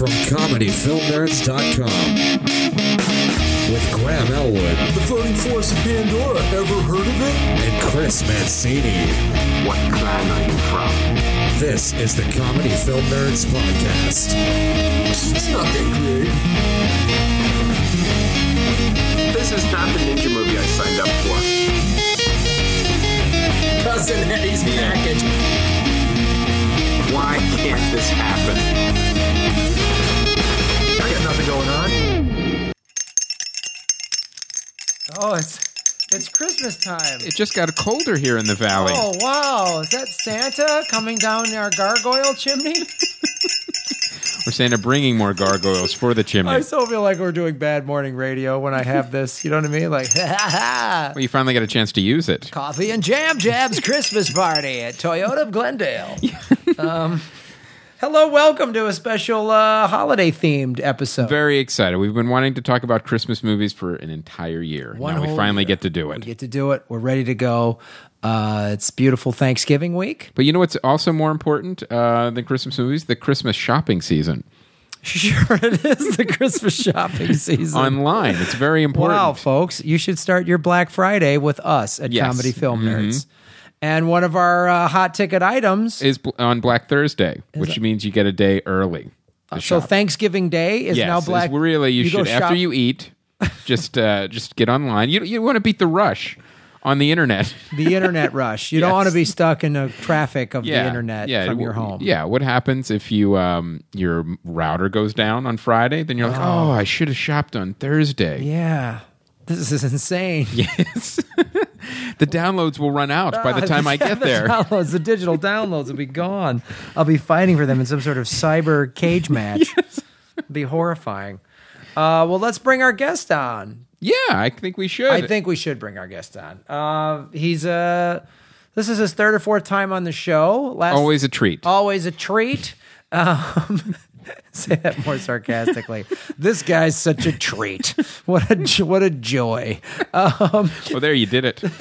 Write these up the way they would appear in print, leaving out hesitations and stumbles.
from ComedyFilmNerds.com with Graham Elwood. The Floating Forest of Pandora, ever heard of it? And Chris Mancini. What clan are you from? This is the Comedy Film Nerds Podcast. It's not that great. This is not the ninja movie I signed up for. Cousin Eddie's package. Why can't this happen? I got nothing going on. Oh, it's Christmas time. It just got colder here in the valley. Oh, wow. Is that Santa coming down our gargoyle chimney? We're Santa bringing more gargoyles for the chimney. I so feel like we're doing bad morning radio when I have this. You know what I mean? Like, ha ha ha. Well, you finally got a chance to use it. Coffee and Jam Jab's Christmas party at Toyota of Glendale. Hello, welcome to a special holiday-themed episode. Very excited. We've been wanting to talk about Christmas movies for an entire year. One now we whole finally year. get to do it. We get to do it. We're ready to go. It's beautiful Thanksgiving week. But you know what's also more important than Christmas movies? The Christmas shopping season. Sure, it is the Christmas shopping season. Online. It's very important. Wow, folks, you should start your Black Friday with us at Yes. Comedy Film Nerds. And one of our hot ticket items Is on Black Thursday, which means you get a day early. to so shop. Thanksgiving Day is Yes, now it's Black. really, you go should, after shop- you eat, just get online. You want to beat the rush on the internet. the internet rush. You don't Yes. want to be stuck in the traffic of the Yeah, internet yeah, from your home. Yeah, what happens if you your router goes down on Friday? Then you're like, oh, I should have shopped on Thursday. Yeah. This is insane. Yes. The downloads will run out by the time I get there. The digital downloads will be gone. I'll be fighting for them in some sort of cyber cage match. It'll be horrifying. Well, let's bring our guest on. Yeah, I think we should. I think we should bring our guest on. This is his third or fourth time on the show. Always a treat. Always a treat. Say that more sarcastically. This guy's such a treat. What a joy. Well, there you did it.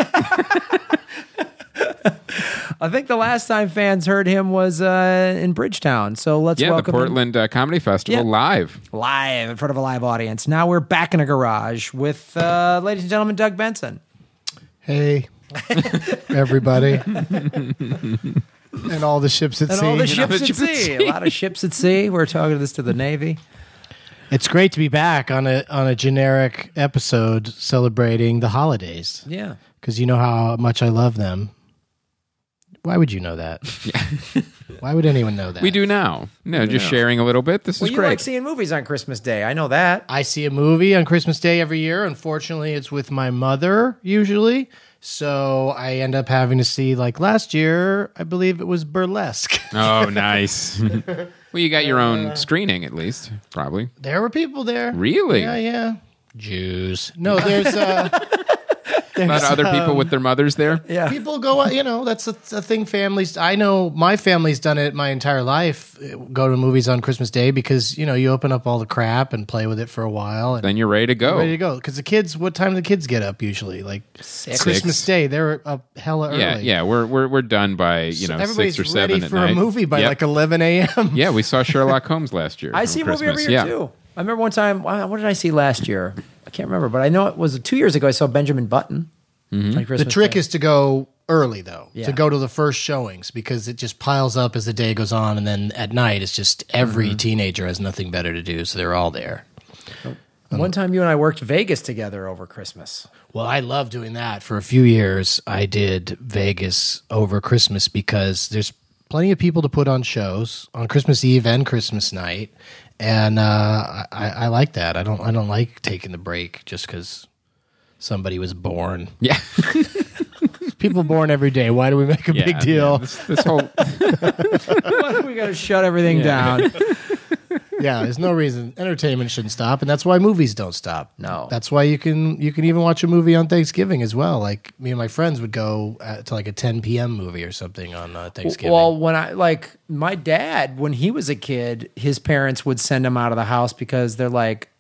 I think the last time fans heard him was in Bridgetown. So let's Yeah, the welcome him Portland Comedy Festival Yeah. live. live in front of a live audience. Now we're back in a garage with, ladies and gentlemen, Doug Benson. Hey, everybody. And all the ships at And sea. all the You know, ships the at ships at sea. sea. A lot of ships at sea. We're talking this to the Navy. It's great to be back on a generic episode celebrating the holidays. Yeah. Because you know how much I love them. Why would you know that? Why would anyone know that? We do now. No, just sharing a little bit. This Well, is you great. like seeing movies on Christmas Day. I know that. I see a movie on Christmas Day every year. Unfortunately, it's with my mother usually. So I end up having to see, like last year, I believe it was Burlesque. Oh, nice. Well, you got your own screening at least, probably. There were people there. Really? Yeah. Jews. No, there's A lot of other people with their mothers there. Yeah. people go, that's a thing families, I know my family's done it my entire life, go to movies on Christmas Day because, you open up all the crap and play with it for a while. And Then you're ready to go. ready to go. Because the kids, what time do the kids get up usually? Like Christmas Six. Day, they're up hella early. Yeah. We're done by So 6 everybody's or 7 ready at for night. a movie by Yep. like 11 a.m. Yeah, we saw Sherlock Holmes last year. I on see a movie every Christmas. year, Yeah. too. I remember one time, what did I see last year? I can't remember, but I know it was 2 years ago. I saw Benjamin Button. Mm-hmm. On Christmas The trick Day. is to go early, though, Yeah. to go to the first showings because it just piles up as the day goes on. And then at night, it's just every teenager has nothing better to do. So they're all there. One time you and I worked Vegas together over Christmas. Well, I love doing that. For a few years, I did Vegas over Christmas because there's plenty of people to put on shows on Christmas Eve and Christmas night, and I like that. I don't like taking the break just because somebody was born. Yeah. People born every day. Why do we make a Yeah, big deal? yeah. This whole We got to shut everything down. Yeah, there's no reason entertainment shouldn't stop, and that's why movies don't stop. No. That's why you can even watch a movie on Thanksgiving as well. Like me and my friends would go to like a 10 p.m. movie or something on Thanksgiving. Well, when my dad, when he was a kid, his parents would send him out of the house because they're like,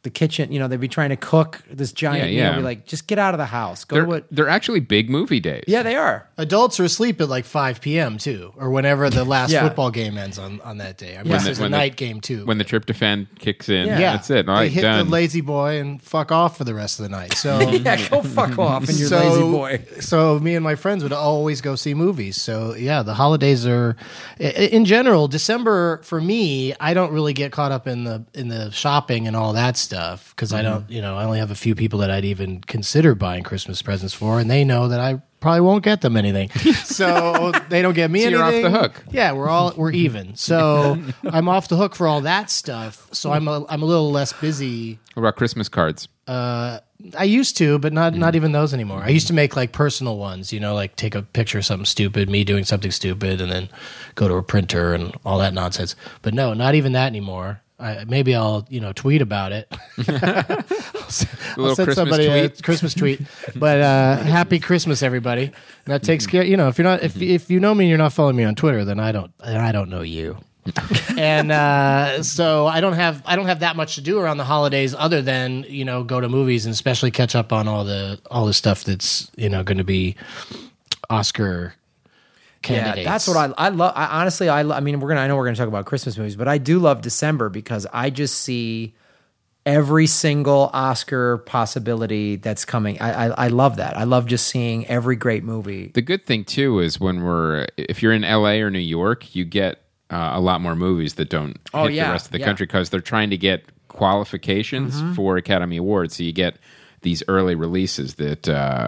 the kitchen. You know, they'd be trying to cook this giant Yeah, meal. Be like, just get out of the house. Go to what? They're actually big movie days. Yeah, they are. Adults are asleep at like 5 p.m. too, or whenever the last Yeah. football game ends on that day. I mean, there's a night game too. When the tryptophan kicks in, yeah, that's it. All they right, hit done. the lazy boy and fuck off for the rest of the night. So Yeah, go fuck off and you're lazy boy. So me and my friends would always go see movies. So yeah, the holidays are, in general, December for me, I don't really get caught up in the shopping and all that stuff because I don't, I only have a few people that I'd even consider buying Christmas presents for, and they know that I probably won't get them anything. So they don't get me So you're anything. off the hook. Yeah, we're even. So I'm off the hook for all that stuff. So I'm a little less busy. What about Christmas cards? I used to, but not even those anymore. I used to make like personal ones, like take a picture of something stupid, me doing something stupid, and then go to a printer and all that nonsense. But no, not even that anymore. Maybe I'll tweet about it. I'll send Christmas somebody tweet. a Christmas tweet. But happy Christmas, everybody. And that takes care. If you're not, if you know me and you're not following me on Twitter, then I don't know you. And so I don't have that much to do around the holidays other than go to movies and especially catch up on all the stuff that's going to be Oscar candidates. Yeah, that's what I love. I mean, I know we're gonna talk about Christmas movies, but I do love December because I just see every single Oscar possibility that's coming. I love that. I love just seeing every great movie. The good thing too is if you're in LA or New York, you get a lot more movies that don't hit the rest of the country because they're trying to get qualifications for Academy Awards. So you get these early releases that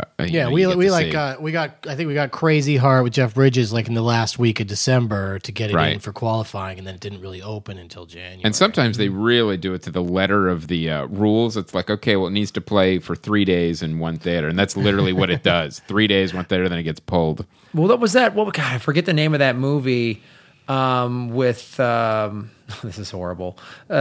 we got Crazy Heart with Jeff Bridges like in the last week of December to get it in for qualifying, and then it didn't really open until January. And sometimes they really do it to the letter of the rules. It's like, okay, well, it needs to play for 3 days in one theater, and that's literally what it does. 3 days, one theater, then it gets pulled. Well, what was that? God, I forget the name of that movie. With this is horrible.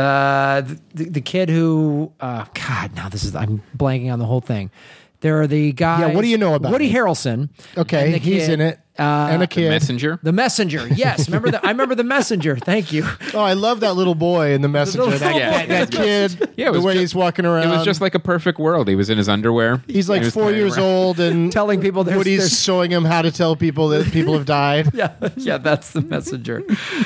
The kid who God, now I'm blanking on the whole thing. There are the guys. Yeah, what do you know about Woody it? Harrelson? Okay, he's in it, and a kid. Messenger? The Messenger. Yes, I remember the Messenger. Thank you. Oh, I love that little boy in the Messenger. little That kid. Yeah, it was the way he's walking around. It was just like a perfect world. He was in his underwear. He's like He was 4 playing years around. old and Telling people Woody's showing him how to tell people that people have died. Yeah, that's the Messenger.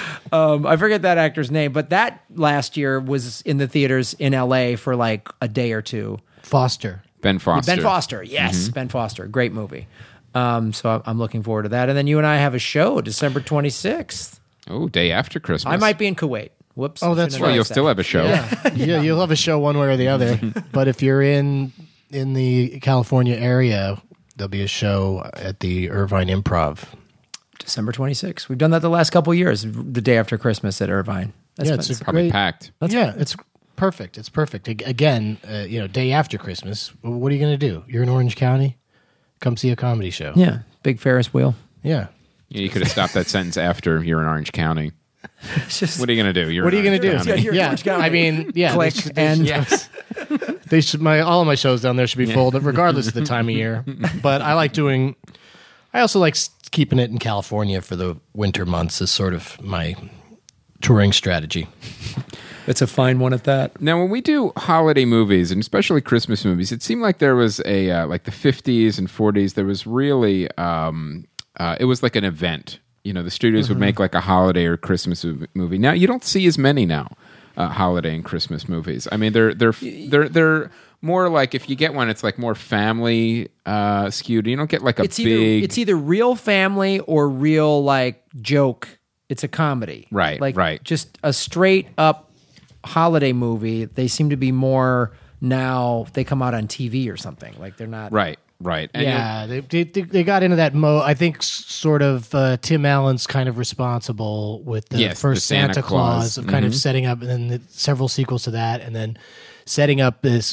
I forget that actor's name, but that last year was in the theaters in LA for like a day or two. Foster. Ben Foster. Ben Foster, yes, Ben Foster, great movie. So I'm looking forward to that. And then you and I have a show December 26th. Oh, day after Christmas. I might be in Kuwait. Whoops. Oh, that's Well, you'll still have a show. Yeah, you'll have a show one way or the other. But if you're in the California area, there'll be a show at the Irvine Improv. December 26th. We've done that the last couple of years, the day after Christmas at Irvine. That's Yeah, fun. it's a Probably great. packed. It's perfect. It's perfect. Again, day after Christmas. What are you going to do? You're in Orange County. Come see a comedy show. Yeah, big Ferris wheel. Yeah. You could have stopped that sentence after you're in Orange County. It's just What are you going to do? What are you going to do? County. You're in Orange County. I mean, yeah. Click and They should. All of my shows down there should be full, regardless of the time of year. But I also like keeping it in California for the winter months as sort of my touring strategy. it's a fine one at that. Now, when we do holiday movies, and especially Christmas movies, it seemed like there was a like the 50s and 40s. There was really it was like an event. The studios would make like a holiday or Christmas movie. Now you don't see as many now holiday and Christmas movies. I mean, they're more like if you get one, it's like more family skewed. You don't get like It's either real family or real like joke. It's a comedy, Right, Like right. just a straight up holiday movie. They seem to be more now. They come out on TV or something. Like they're not right. And Yeah, they got into that mode. I think sort of Tim Allen's kind of responsible with the Yes, first the Santa Santa Claus of kind of setting up, and then several sequels to that, and then setting up this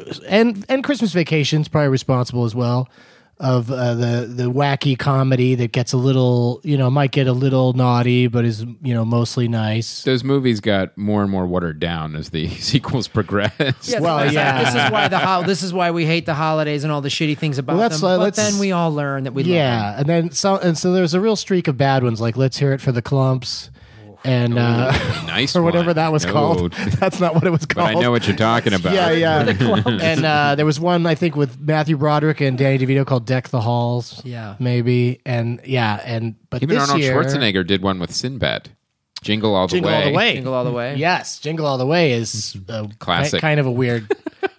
and Christmas Vacation's probably responsible as well of the wacky comedy that gets a little might get a little naughty, but is mostly nice. those movies got more and more watered down as the sequels progressed. Yeah, Well, yeah. This is why we hate the holidays and all the shitty things about Well, them. let's- But let's- then we all learn that we love them. Yeah, and so there's a real streak of bad ones like Let's Hear It for the Clumps and nice or whatever one. that was No. called. That's not what it was But called. I know what you're talking about. Yeah. And there was one I think with Matthew Broderick and Danny DeVito called Deck the Halls. Yeah. maybe. And but Even this Arnold year, Schwarzenegger did one with Sinbad. Jingle All the Jingle Way. All the Way. Jingle All the Way. Yes, Jingle All the Way is a Classic. kind of a weird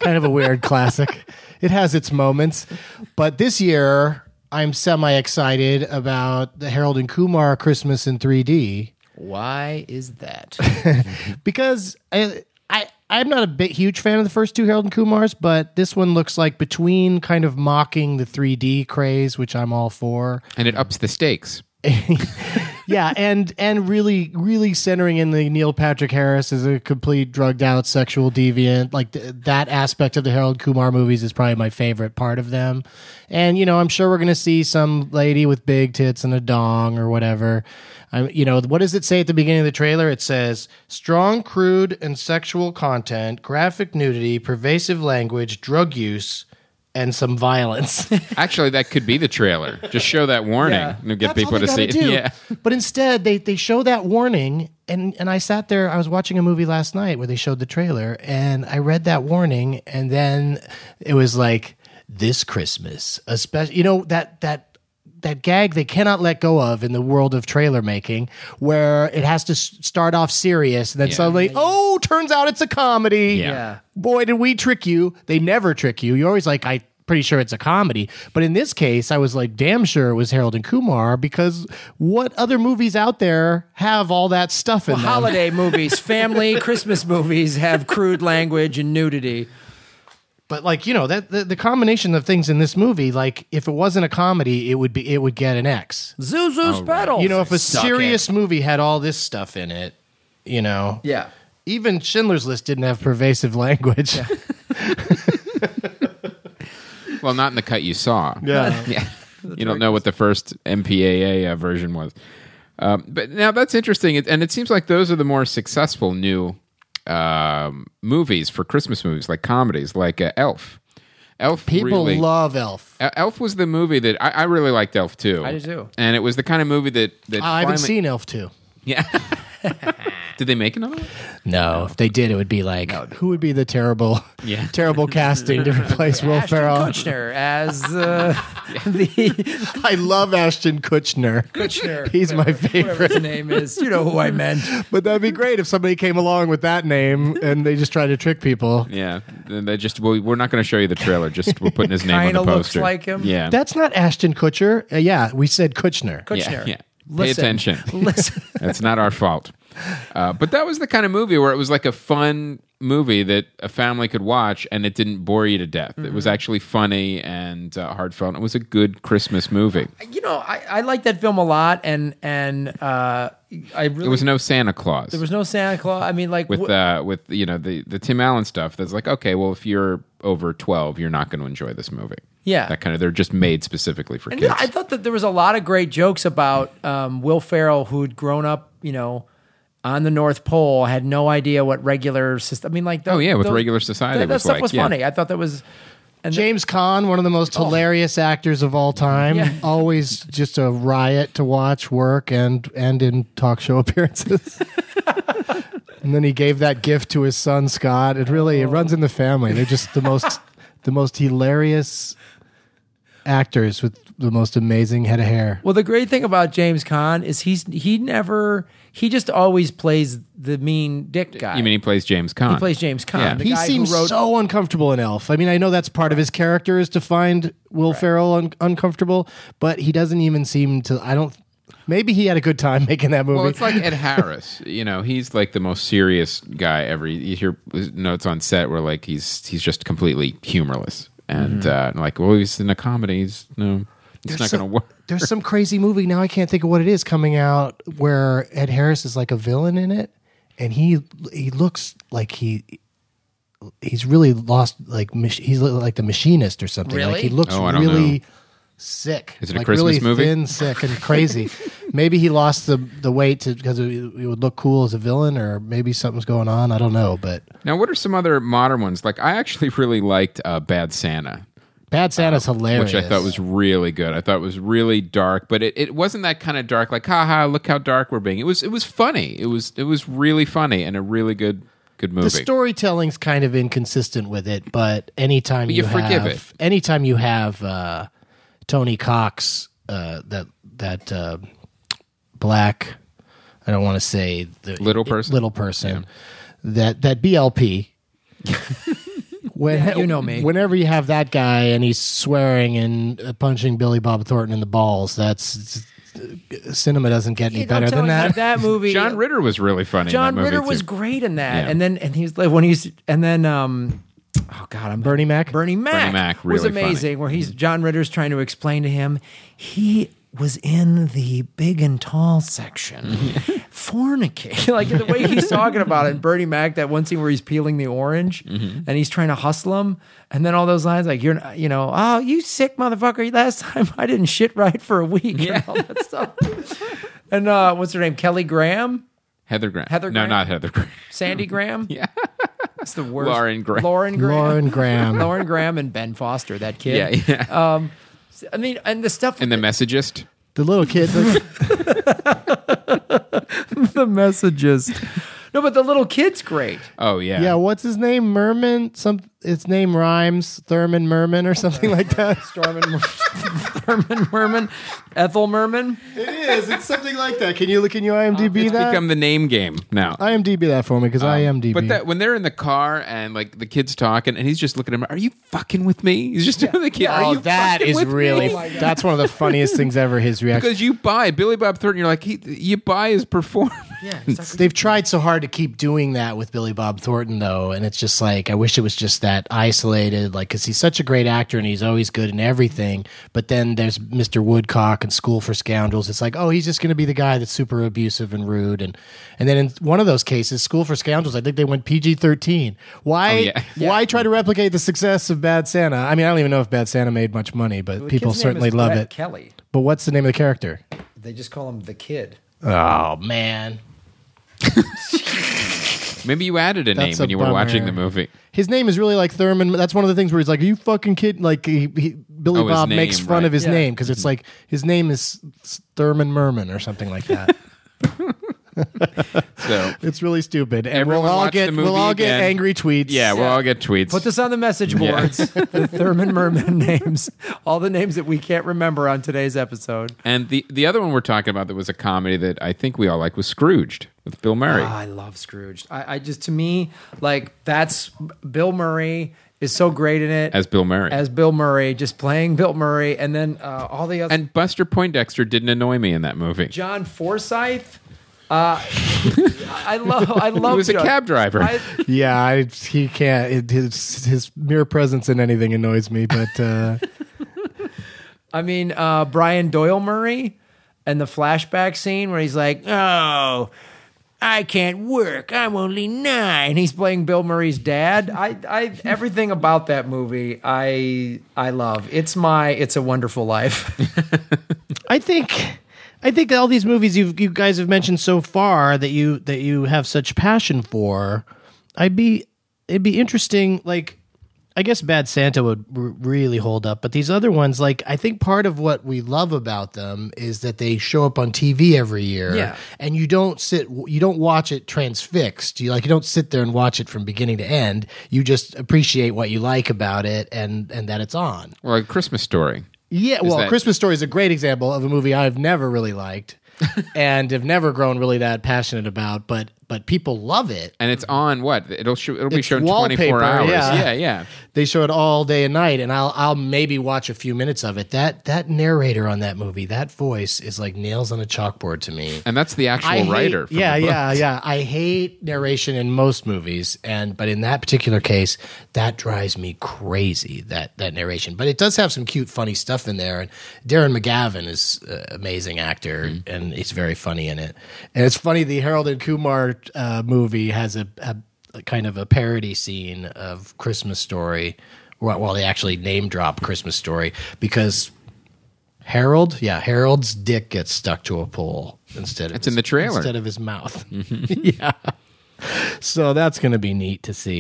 classic. It has its moments, but this year I'm semi excited about the Harold and Kumar Christmas in 3D Why is that? because I'm not a huge fan of the first two Harold and Kumars, but this one looks like between kind of mocking the 3D craze, which I'm all for. And it ups the stakes. Yeah, and really centering in the Neil Patrick Harris as a complete drugged out sexual deviant. Like that aspect of the Harold Kumar movies is probably my favorite part of them. And I'm sure we're going to see some lady with big tits and a dong or whatever. What does it say at the beginning of the trailer? It says strong, crude, and sexual content, graphic nudity, pervasive language, drug use, and some violence. Actually, that could be the trailer. Just show that warning and get That's people all they to see it. gotta do. Yeah. But instead, they show that warning, and I sat there. I was watching a movie last night where they showed the trailer, and I read that warning, and then it was like this Christmas, especially that gag they cannot let go of in the world of trailer making, where it has to start off serious, and then suddenly, turns out it's a comedy. Yeah. Boy, did we trick you. They never trick you. You're always like, I'm pretty sure it's a comedy. But in this case, I was like, damn sure it was Harold and Kumar, because what other movies out there have all that stuff in them? Holiday movies, family Christmas movies have crude language and nudity. But that the combination of things in this movie, like if it wasn't a comedy, it would get an X. Zuzu's pedals. If a Suck serious it. movie had all this stuff in it, Yeah. even Schindler's List didn't have pervasive language. Well, not in the cut you saw. Yeah. Yeah. You don't know what the first MPAA version was. But now that's interesting. And it seems like those are the more successful new movies for Christmas movies, like comedies, like Elf. People love Elf. Elf was the movie that I really liked. Elf too. I do too. And it was the kind of movie that I haven't seen Elf 2. Yeah. Did they make another one? No, if they did, it would be like, who would be the terrible casting to replace Will Ashton Ferrell? Kutcher as the I love Ashton Kutcher. Kutcher. He's my Whatever favorite. his name is. You know who I meant. But that'd be great if somebody came along with that name and they just tried to trick people. Yeah. And they just we're not going to show you the trailer. Just we're putting his name on the Kinda looks poster. like him. Yeah. That's not Ashton Kutcher. Yeah, we said Kutcher. Kutcher. Yeah. Pay Listen. attention. Listen. That's not our fault. But that was the kind of movie where it was like a fun movie that a family could watch and it didn't bore you to death. It was actually funny and heartfelt. It was a good Christmas movie. I like that film a lot, and I really. There was no Santa Claus. There was no Santa Claus. I mean, like with the Tim Allen stuff. That's like, okay, well, if you're over 12, you're not going to enjoy this movie. Yeah. That kind of, they're just made specifically for And kids. I thought that there was a lot of great jokes about Will Ferrell, who'd grown up, on the North Pole, had no idea what regular system. I mean, like, regular society that was stuff like, was yeah. funny. I thought that was. And James Caan, one of the most hilarious actors of all time. Yeah. Always just a riot to watch, work, and in talk show appearances. And then he gave that gift to his son Scott. It runs in the family. They're just the most hilarious actors with the most amazing head of hair. Well, the great thing about James Caan is he just always plays the mean dick guy. You mean he plays James Caan? He plays James Caan. Yeah. the He guy who seems wrote- so uncomfortable in Elf. I mean, I know that's part of his character is to find Will Ferrell uncomfortable, but he doesn't even seem to. Maybe he had a good time making that movie. Well, it's like Ed Harris. He's like the most serious guy ever. You hear notes on set where like he's just completely humorless and like, well, he's in a comedy. It's not going to work. There's some crazy movie now. I can't think of what it is coming out where Ed Harris is like a villain in it, and he looks like he's really lost. Like he's like the Machinist or something. Really? Like he looks I don't really know. sick. Is it a like Christmas really movie? Thin, sick, and crazy. Maybe he lost the weight because it would look cool as a villain, or maybe something's going on. I don't know, but Now, what are some other modern ones? Like, I actually really liked Bad Santa. Bad Santa's hilarious. which I thought was really good. I thought it was really dark, but it wasn't that kind of dark, like, haha, look how dark we're being. It was funny. It was really funny and a really good movie. The storytelling's kind of inconsistent with it, but anytime you forgive it. Anytime you have Tony Cox, that black, I don't want to say the Little person? that BLP. You know me. Whenever you have that guy and he's swearing and punching Billy Bob Thornton in the balls, that's cinema doesn't get any better than that. That movie, John Ritter was really funny. John in that movie Ritter was too. great in that, Yeah. and he's like oh God, I'm Bernie Mac? Bernie Mac was really amazing. funny. Where John Ritter's trying to explain to him he was in the big and tall section, fornicating. Like the way he's talking about it. And Bernie Mac, that one scene where he's peeling the orange and he's trying to hustle him, and then all those lines like oh, you sick motherfucker! Last time I didn't shit right for a week. Yeah. And all that stuff. And what's her name? Kelly Graham. Heather Graham. Heather No, Graham? not Heather Graham. Sandy Graham? Yeah. That's the worst. Lauren Graham. Lauren Graham. Lauren Lauren Graham and Ben Foster, that kid. Yeah. I mean, and the stuff... And the Messagist. The little kid. the messages. No, but the little kid's great. Oh, yeah. Yeah, what's his name? Merman? Its name rhymes. Thurman Merman or something like that. Merman. Ethel Merman. It is. It's something like that. Can you IMDb It's that? become the name game now. IMDb that for me because IMDb. But when they're in the car and like the kid's talking and he's just looking at him, are you fucking with me? He's just doing the kid. Are you that fucking is with really. me? That's one of the funniest things ever. His reaction. Because you buy Billy Bob Thornton, you're like you buy his performance. Yeah. They've tried so hard to keep doing that with Billy Bob Thornton, though, and it's just like I wish it was just that isolated, like because he's such a great actor and he's always good in everything. But then there's Mr. Woodcock and School for Scoundrels. It's like, oh, he's just going to be the guy that's super abusive and rude, and then in one of those cases, School for Scoundrels, I think they went PG-13. Why? Oh, yeah. Why try to replicate the success of Bad Santa? I mean, I don't even know if Bad Santa made much money, but The people kid's name certainly is love Brett it. Kelly. But what's the name of the character? They just call him the kid. Oh man. Maybe you added a name That's when a you were watching the bummer. movie. His name is really like Thurman. That's one of the things where he's like, "Are you fucking kid?" Like Billy Oh, his Bob name, makes fun right. of his Yeah. name because it's like his name is Thurman Merman or something like that. So It's really stupid, and Everyone we'll all watch get the movie get again. angry tweets. yeah, we'll all get tweets. Put this on the message boards. The Thurman Merman names. All the names that we can't remember on today's episode. And the other one we're talking about that was a comedy that I think we all like was Scrooged with Bill Murray. I love Scrooged. I just, to me, like, that's Bill Murray is so great in it. As Bill Murray. As Bill Murray, just playing Bill Murray. And then all the other. And Buster Poindexter didn't annoy me in that movie. John Forsythe. I love. He was a John. cab driver. Yeah, he can't. His mere presence in anything annoys me. But I mean, Brian Doyle Murray and the flashback scene where he's like, "Oh, I can't work. I'm only 9." He's playing Bill Murray's dad. I everything about that movie I love. It's a Wonderful Life. I think all these movies you guys have mentioned so far that you have such passion for, it'd be interesting. Like, I guess Bad Santa would really hold up, but these other ones, like, I think part of what we love about them is that they show up on TV every year, Yeah. and you don't watch it transfixed. You don't sit there and watch it from beginning to end. You just appreciate what you like about it, and that it's on. Or a Christmas Story. Yeah, well, that- Christmas Story is a great example of a movie I've never really liked and have never grown really that passionate about, but people love it. And it's on what? It'll be It's shown 24 wallpaper, hours. yeah. Yeah. They show it all day and night, and I'll maybe watch a few minutes of it. That narrator on that movie, that voice is like nails on a chalkboard to me. And that's the actual writer. From Yeah, the book. yeah. I hate narration in most movies, but in that particular case, that drives me crazy. That narration, but it does have some cute, funny stuff in there. And Darren McGavin is an amazing actor, and he's very funny in it. And it's funny, the Harold and Kumar movie has a kind of a parody scene of Christmas Story, while they actually name drop Christmas Story because Harold's dick gets stuck to a pole instead of in the trailer. instead of his mouth. Yeah. So that's going to be neat to see.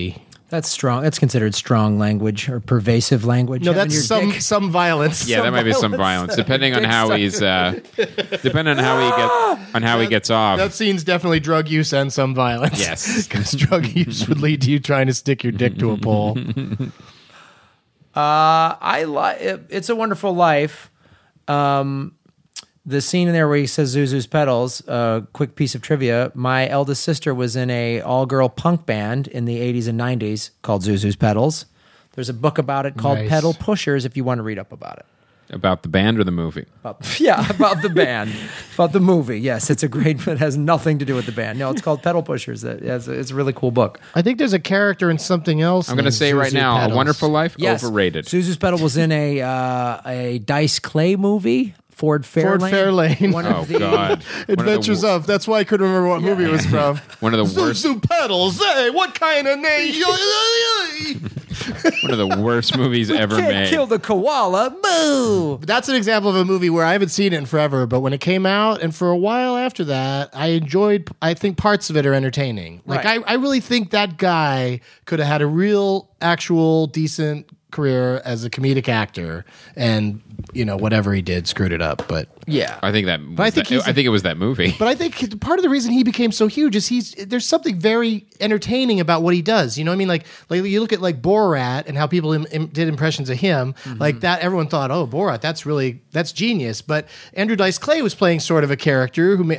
That's strong. That's considered strong language or pervasive language. No, Having that's your dick- some violence. Yeah, that might be some violence, depending on how he's, depending on how he gets off. That scene's definitely drug use and some violence. Yes. Because drug use would lead to you trying to stick your dick to a pole. I like It's a Wonderful Life. The scene in there where he says Zuzu's Pedals, quick piece of trivia. My eldest sister was in a all-girl punk band in the 80s and 90s called Zuzu's Pedals. There's a book about it called Nice. Pedal Pushers if you want to read up about it. About the band or the movie? About the band. About the movie. Yes, it's a great, it has nothing to do with the band. No, it's called Pedal Pushers. It's a really cool book. I think there's a character in something else. I'm going to named say right Zuzu now, Pedals. A Wonderful Life, Yes. overrated. Zuzu's Pedal was in a Dice Clay movie. Ford Fairlane. Ford Fairlane. One Oh, of the, God. Adventures of. That's why I couldn't remember what movie it was from. One of the worst. Zuzu Pedals. Hey, what kind of name? One of the worst movies ever Can't made. kill the koala. Boo! That's an example of a movie where I haven't seen it in forever, but when it came out and for a while after that, I think parts of it are entertaining. Like, Right. I really think that guy could have had a real, actual, decent career as a comedic actor, and, whatever he did screwed it up. But Yeah. I think that. I think he's I think it was that movie. But I think part of the reason he became so huge is there's something very entertaining about what he does. You know what I mean? Like you look at like Borat and how people did impressions of him. Like that, everyone thought, oh, Borat, that's genius. But Andrew Dice Clay was playing sort of a character who,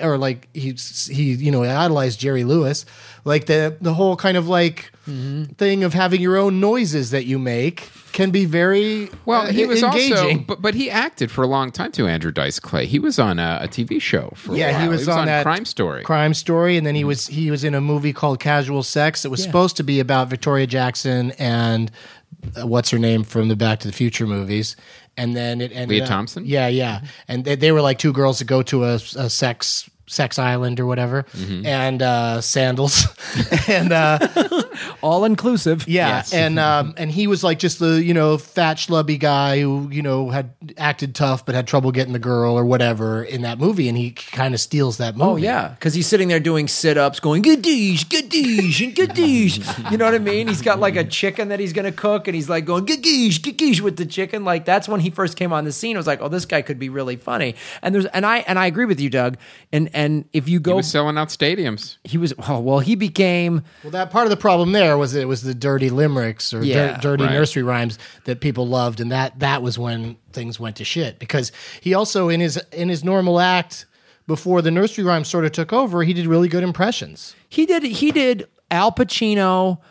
he idolized Jerry Lewis. Like the whole kind of like thing of having your own noises that you make can be very Well, he was engaging. also, but he acted for a long time too. Andrew Dice Clay. He was on a TV show for a while. He was on that Crime Story. Crime Story, and then he was in a movie called Casual Sex. It was supposed to be about Victoria Jackson and what's her name from the Back to the Future movies, and then it ended Leah up- Thompson? Yeah, and they were like two girls that go to a sex island or whatever, and sandals, and All inclusive. yeah, Yes. and he was like just the fat schlubby guy who had acted tough but had trouble getting the girl or whatever in that movie, and he kind of steals that movie. Oh yeah, because he's sitting there doing sit-ups, going gadoosh, gadoosh, and gadoosh. You know what I mean? He's got like a chicken that he's gonna cook, and he's like going gadoosh, gadoosh with the chicken. Like that's when he first came on the scene. I was like, oh, this guy could be really funny. And I agree with you, Doug. And if you He go, was selling out stadiums. he became. Well, that part of the problem there was it was the dirty limericks or Yeah, dirty right. nursery rhymes that people loved, and that was when things went to shit. Because he also in his normal act before the nursery rhymes sort of took over, he did really good impressions. He did Al Pacino,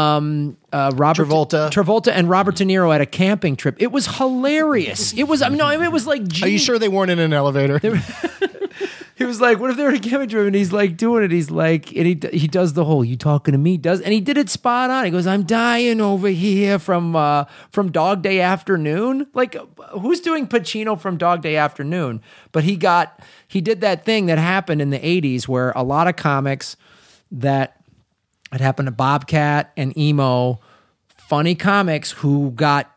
Robert Travolta. and Robert De Niro at a camping trip. It was hilarious. It was. It was like. Are you sure they weren't in an elevator? He was like, what if they were at a camping trip and he's like doing it? He's like, and he does the whole, you talking to me? And he did it spot on. He goes, I'm dying over here from Dog Day Afternoon. Like, who's doing Pacino from Dog Day Afternoon? But he did that thing that happened in the 80s where a lot of comics that had happened to Bobcat and Emo, funny comics who got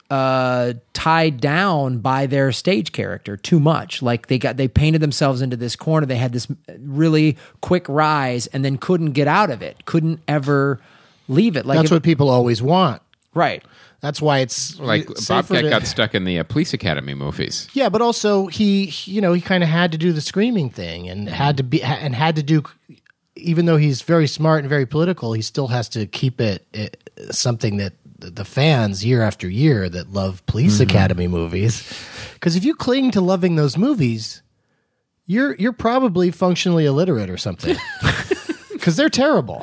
tied down by their stage character too much. Like they painted themselves into this corner. They had this really quick rise and then couldn't get out of it. Couldn't ever leave it. Like That's what people always want. right. That's why it's Like safer Bobcat to- got stuck in the Police Academy movies. Yeah, but also he kind of had to do the screaming thing and had to do. Even though he's very smart and very political, he still has to keep it something that the fans year after year that love Police Academy movies. Because if you cling to loving those movies, you're probably functionally illiterate or something. Because they're terrible.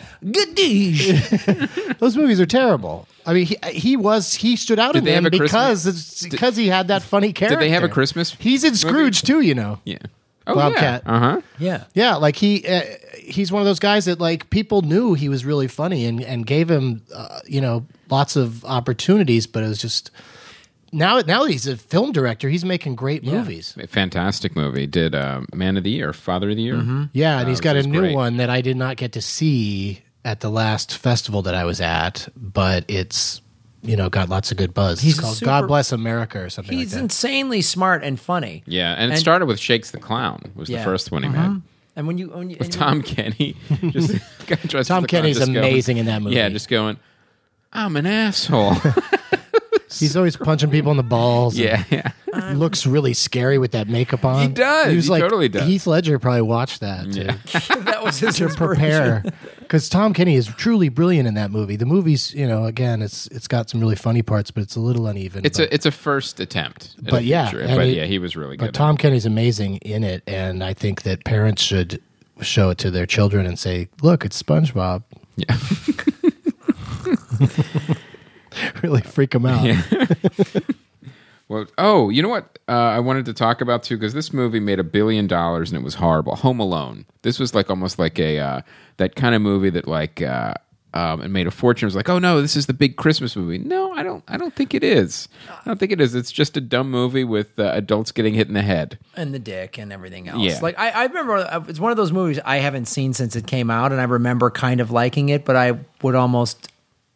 Gadoosh. Those movies are terrible. I mean, he stood out in they have them a Christmas- because he had that funny character. Did they have a Christmas He's in Scrooge too, Yeah. Oh, Bobcat. Yeah. Uh-huh. Yeah. Yeah, like he's one of those guys that like people knew he was really funny and gave him lots of opportunities, but it was just now that he's a film director, he's making great movies. A fantastic movie. Did Man of the Year, Father of the Year. Yeah, and he's got a which is new great. one that I did not get to see at the last festival that I was at, but it's got lots of good buzz. He's It's a called super- God Bless America or something He's like that. insanely smart and funny. Yeah, and it started with Shakes the Clown was the Yeah. first one he made. And when you With Tom Kenny. Just guy dressed as Tom a clown, Kenny's just going- amazing in that movie. Yeah, just going, I'm an asshole. He's always punching people in the balls. Yeah. Looks really scary with that makeup on. He does. He was He like, totally does. Heath Ledger probably watched that That was his to prepare. Because Tom Kenny is truly brilliant in that movie. The movie's, again, it's got some really funny parts, but it's a little uneven. It's a first attempt. At But a yeah, feature. and But it- he was really good. But Tom Kenny's amazing in it, and I think that parents should show it to their children and say, "Look, it's SpongeBob." Yeah. Really freak them out. Well, you know what I wanted to talk about too, because this movie made $1 billion and it was horrible. Home Alone. This was like almost like a that kind of movie that like it made a fortune. It was like, oh no, this is the big Christmas movie. No, I don't think it is. I don't think it is. It's just a dumb movie with adults getting hit in the head. and the dick and everything else. Yeah. Like I remember it's one of those movies I haven't seen since it came out, and I remember kind of liking it, but I would almost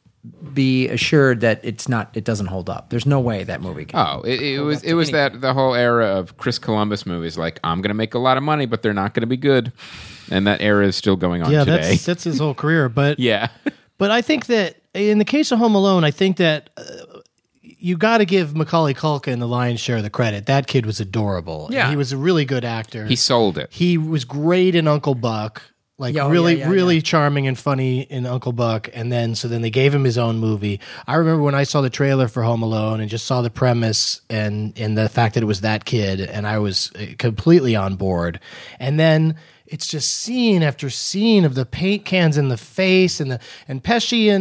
be assured that it doesn't hold up. There's no way that movie can. Oh, it was that the whole era of Chris Columbus movies. Like, I'm going to make a lot of money, but they're not going to be good, and that era is still going on Yeah, today. that's his whole career. But Yeah. But I think that in the case of Home Alone, I think that you got to give Macaulay Culkin the lion's share of the credit. That kid was adorable. Yeah. He was a really good actor. He sold it. He was great in Uncle Buck. Like Yeah, oh, really, yeah, really yeah. charming and funny in Uncle Buck, and then they gave him his own movie. I remember when I saw the trailer for Home Alone and just saw the premise and the fact that it was that kid, and I was completely on board. And then it's just scene after scene of the paint cans in the face and Pesci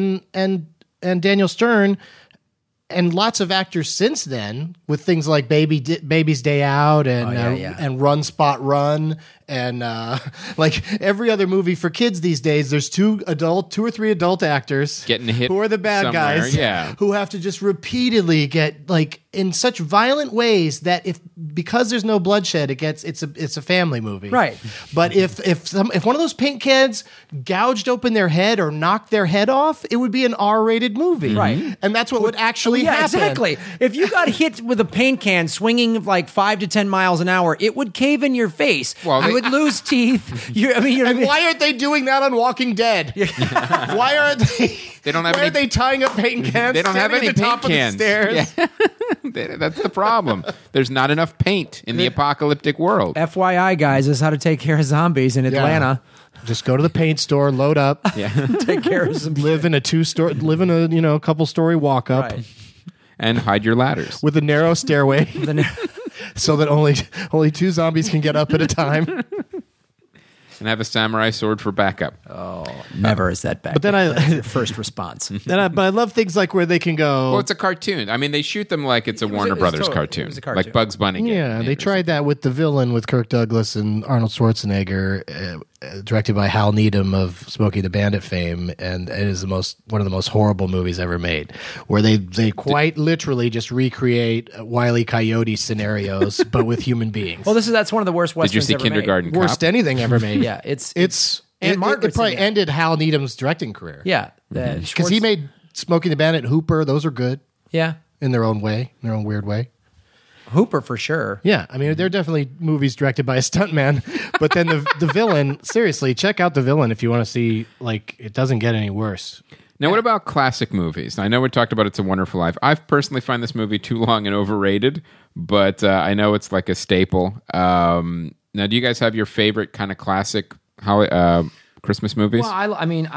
and Daniel Stern. And lots of actors since then with things like Baby's Day Out and and Run Spot Run and like every other movie for kids these days. There's two or three adult actors Getting hit who are the bad somewhere, guys, yeah. who have to just repeatedly get like in such violent ways that because there's no bloodshed, it's a family movie, Right. But if one of those paint cans gouged open their head or knocked their head off, it would be an R-rated movie, Right. And that's what would actually Yeah, happen. exactly. If you got hit with a paint can swinging like 5 to 10 miles an hour, it would cave in your face. Well, you would lose teeth. And why aren't they doing that on Walking Dead? Why aren't they? They don't have Why any- are they tying up paint cans? They don't have standing any at the top paint cans. of the stairs. Yeah. That's the problem. There's not enough paint in the apocalyptic world. FYI, guys, this is how to take care of zombies in Atlanta. Just go to the paint store, load up, Take care of some live in a couple story walk up Right. And hide your ladders. with a narrow stairway, so that only two zombies can get up at a time. And have a samurai sword for backup. Never is that bad. But then That's your first response. But I love things like where they can go. Well, it's a cartoon. I mean, they shoot them like it's a was Warner a- it was Brothers totally- cartoon. it was a cartoon. Like Bugs Bunny. Yeah, they tried that with The Villain with Kirk Douglas and Arnold Schwarzenegger, directed by Hal Needham of Smokey the Bandit fame, and it is one of the most horrible movies ever made, where they quite literally just recreate Wile E. Coyote scenarios, but with human beings. Well, that's one of the worst Did you westerns see ever Kindergarten Cop? Worst anything ever made. Yeah, it's It Margaret's probably in it. ended Hal Needham's directing career. Yeah, Because he made Smokey the Bandit, Hooper. Those are good yeah in their own way, in their own weird way. Hooper for sure. Yeah, I mean, they're definitely movies directed by a stuntman. But then the Villain, seriously, check out The Villain if you want to see, like, it doesn't get any worse. Now, what about classic movies? I know we talked about It's a Wonderful Life. I personally find this movie too long and overrated, but I know it's like a staple. Now, do you guys have your favorite kind of classic Christmas movies? Well,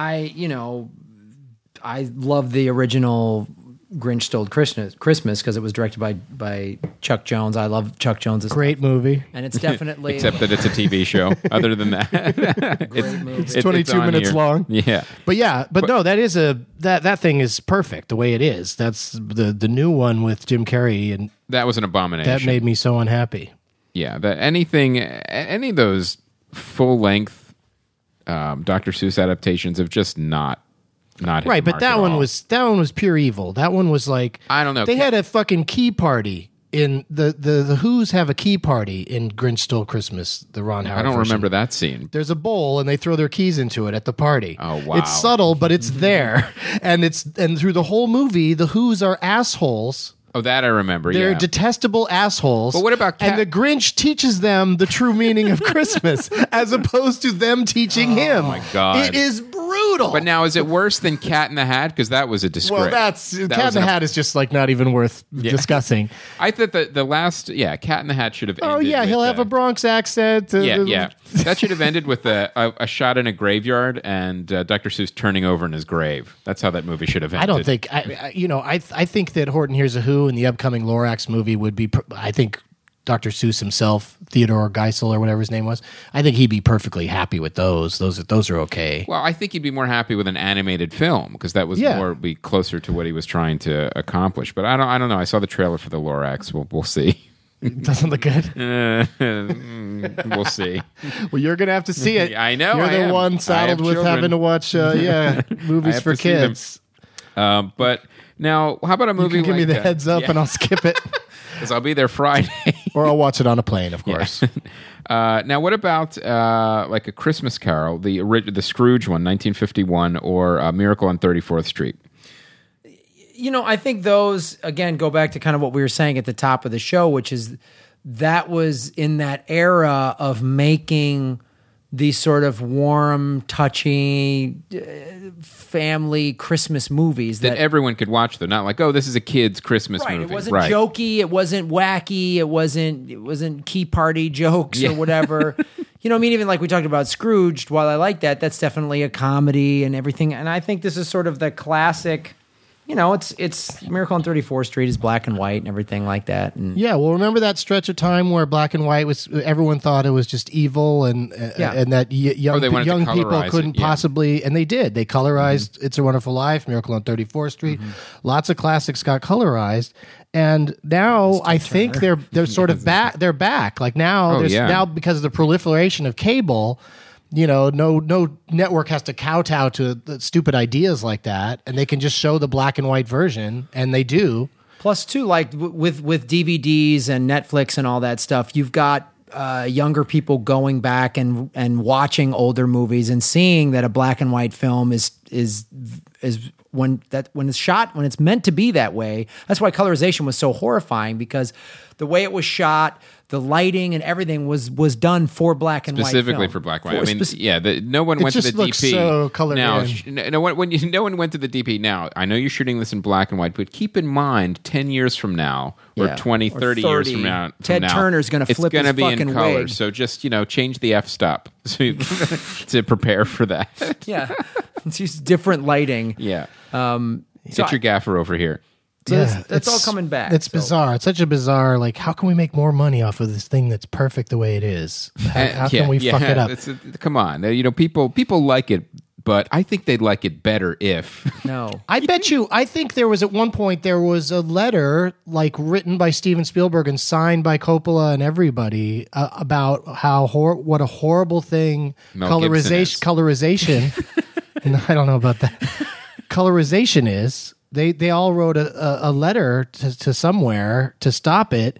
I love the original Grinch Stole Christmas because it was directed by Chuck Jones. I love Chuck Jones. Great movie. And it's definitely Except that it's a TV show. Other than that, movie. It's 22 on minutes here. long. Yeah. But yeah, but no, that is that thing is perfect the way it is. That's the new one with Jim Carrey, and That was an abomination. that made me so unhappy. Yeah, any of those full length Dr. Seuss adaptations have just not hit Right, the but mark that at one all. was pure evil. That one was like, I don't know. They had a fucking key party in the Who's have a key party in Grinch Stole Christmas, the Ron Howard I don't version. remember that scene. There's a bowl and they throw their keys into it at the party. Oh, wow. It's subtle, but it's there. And through the whole movie, the Who's are assholes Oh, that I remember. They're yeah. detestable assholes. But what about and the Grinch teaches them the true meaning of Christmas as opposed to them teaching him. Oh my God. It is brutal. But now, is it worse than Cat in the Hat? Because that was a disgrace. Well, Cat in the Hat is just like not even worth discussing. I thought that the last, Cat in the Hat should have ended. Oh yeah, with, he'll have a Bronx accent. Yeah. That should have ended with a shot in a graveyard and Dr. Seuss turning over in his grave. That's how that movie should have ended. I don't think I think that Horton Hears a Who and the upcoming Lorax movie would be. I think Dr. Seuss himself, Theodore Geisel or whatever his name was, I think he'd be perfectly happy with those. Those are okay. Well, I think he'd be more happy with an animated film because that was be closer to what he was trying to accomplish. But I don't know. I saw the trailer for the Lorax. We'll see. It doesn't look good. We'll see. Well, you're gonna have to see it. I know. You're the one saddled with having to watch movies for kids. But now, how about a movie? You can give me the heads up, and I'll skip it. Because I'll be there Friday, or I'll watch it on a plane, of course. Now, what about like A Christmas Carol, the Scrooge one, 1951, or Miracle on 34th Street? I think those, again, go back to kind of what we were saying at the top of the show, which is that was in that era of making these sort of warm, touchy, family Christmas movies that everyone could watch, though. Not like, oh, this is a kid's Christmas movie. It wasn't jokey. It wasn't wacky. It wasn't key party jokes or whatever. Even like we talked about Scrooged, while I like that, that's definitely a comedy and everything. And I think this is sort of the classic... it's Miracle on 34th Street is black and white and everything like that. And yeah, well, remember that stretch of time where black and white was everyone thought it was just evil and that young people couldn't possibly, and they did. They colorized It's a Wonderful Life, Miracle on 34th Street. Lots of classics got colorized. And now I think they're sort of back. They're back. Like now, now because of the proliferation of cable. No network has to kowtow to the stupid ideas like that, and they can just show the black and white version, and they do. Plus, too, like with DVDs and Netflix and all that stuff, you've got younger people going back and watching older movies and seeing that a black and white film is when it's shot, when it's meant to be that way. That's why colorization was so horrifying, because the way it was shot, the lighting and everything was done for black and white. Specifically for black and white. No one went to the DP. So colored no one went to the DP. Now, I know you're shooting this in black and white, but keep in mind, 10 years from now, or 20, 30 years from now, Ted Turner's going to flip his be fucking in color. wig. So just, change the f-stop to prepare for that. Yeah. It's just different lighting. Yeah. Get your gaffer over here. So that's all coming back. It's bizarre. It's such a bizarre, like, how can we make more money off of this thing that's perfect the way it is? How can we fuck it up? Come on. People like it, but I think they'd like it better if. No. I think there was at one point, there was a letter like written by Steven Spielberg and signed by Coppola and everybody about how what a horrible thing colorization. I don't know about that. Colorization is. They all wrote a letter to somewhere to stop it,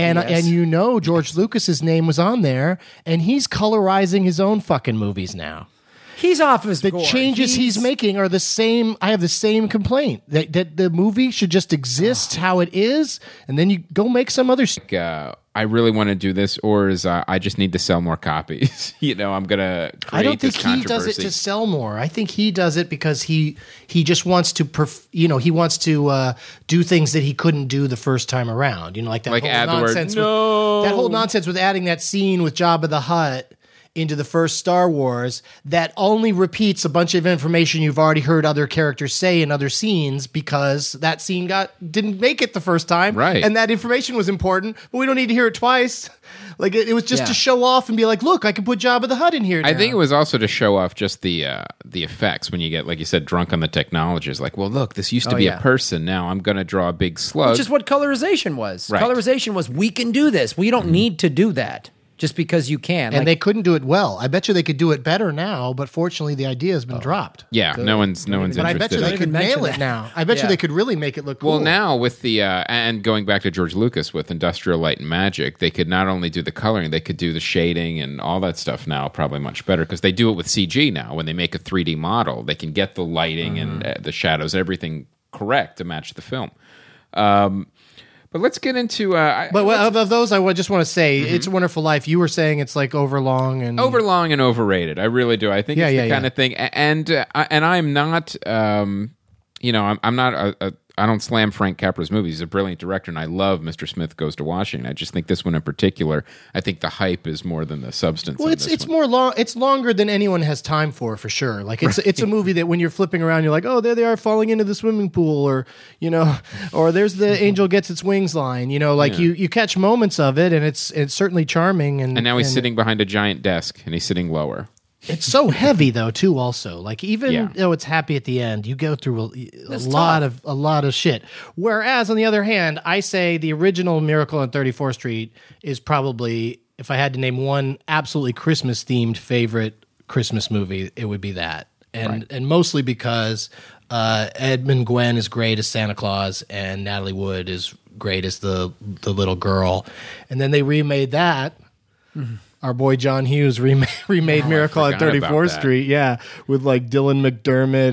and George Lucas's name was on there, and he's colorizing his own fucking movies now. He's off his board. The changes he's making are the same. I have the same complaint that the movie should just exist how it is, and then you go make some other. I really want to do this, or is I just need to sell more copies? I'm gonna. I don't think he does it to sell more. I think he does it because he just wants to. He wants to do things that he couldn't do the first time around. Like that whole nonsense. That whole nonsense with adding that scene with Jabba the Hutt into the first Star Wars that only repeats a bunch of information you've already heard other characters say in other scenes because that scene didn't make it the first time. Right. And that information was important, but we don't need to hear it twice. Like it was just to show off and be like, look, I can put Jabba the Hutt in here now. I think it was also to show off just the effects when you get, like you said, drunk on the technology. It's like, well, look, this used to be a person. Now I'm going to draw a big slug. Which is what colorization was. Right. Colorization was, we can do this. We don't need to do that. Just because you can. And they couldn't do it well. I bet you they could do it better now, but fortunately the idea has been dropped. Yeah, Good. no one's interested. But I bet you they could nail it now. I bet you they could really make it look cool. Well, now with the, and going back to George Lucas with Industrial Light and Magic, they could not only do the coloring, they could do the shading and all that stuff now probably much better because they do it with CG now. When they make a 3D model, they can get the lighting and the shadows, everything correct to match the film. But let's get into. But of those, I just want to say, It's a Wonderful Life. You were saying it's like overlong and overlong and overrated. I really do. I think it's the kind of thing. And I'm not. I'm not I don't slam Frank Capra's movies. He's a brilliant director, and I love Mr. Smith Goes to Washington. I just think this one in particular, I think the hype is more than the substance. Well, it's more long. It's longer than anyone has time for sure. Like it's a movie that when you're flipping around, you're like, oh, there they are falling into the swimming pool, or or there's the angel gets its wings line. You catch moments of it, and it's certainly charming. And now he's sitting behind a giant desk, and he's sitting lower. It's so heavy though, too. Also, like even though it's happy at the end, you go through a lot of shit. Whereas on the other hand, I say the original Miracle on 34th Street is probably, if I had to name one absolutely Christmas themed favorite Christmas movie, it would be that, and mostly because Edmund Gwenn is great as Santa Claus, and Natalie Wood is great as the little girl, and then they remade that. Mm-hmm. Our boy John Hughes remade Miracle on 34th Street, with like Dylan McDermott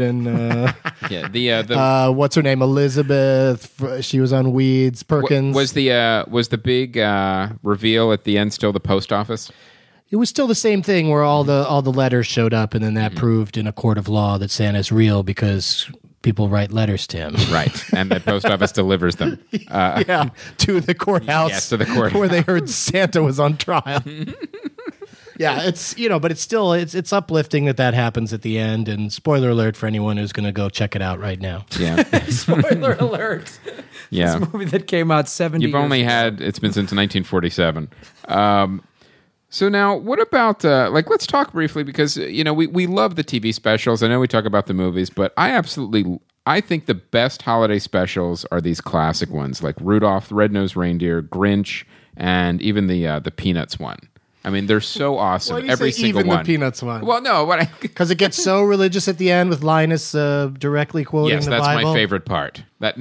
and what's her name, Elizabeth. She was on Weeds. Perkins was the big reveal at the end still the post office. It was still the same thing where all the letters showed up, and then that proved in a court of law that Santa's real because people write letters to him. Right, and the post office delivers them. To the courthouse. Yes, to the courthouse. Where they heard Santa was on trial. It's but it's still it's uplifting that happens at the end. And spoiler alert for anyone who's going to go check it out right now. Yeah, spoiler alert. Yeah, this movie that came out 70. You've only had it's been since 1947. So now, what about let's talk briefly because we love the TV specials. I know we talk about the movies, but I think the best holiday specials are these classic ones like Rudolph the Red-Nosed Reindeer, Grinch, and even the Peanuts one. I mean, they're so awesome. Why do you Every say single even one. The Peanuts one. Well, no, because it gets so religious at the end with Linus directly quoting the Bible. Yes, that's my favorite part. But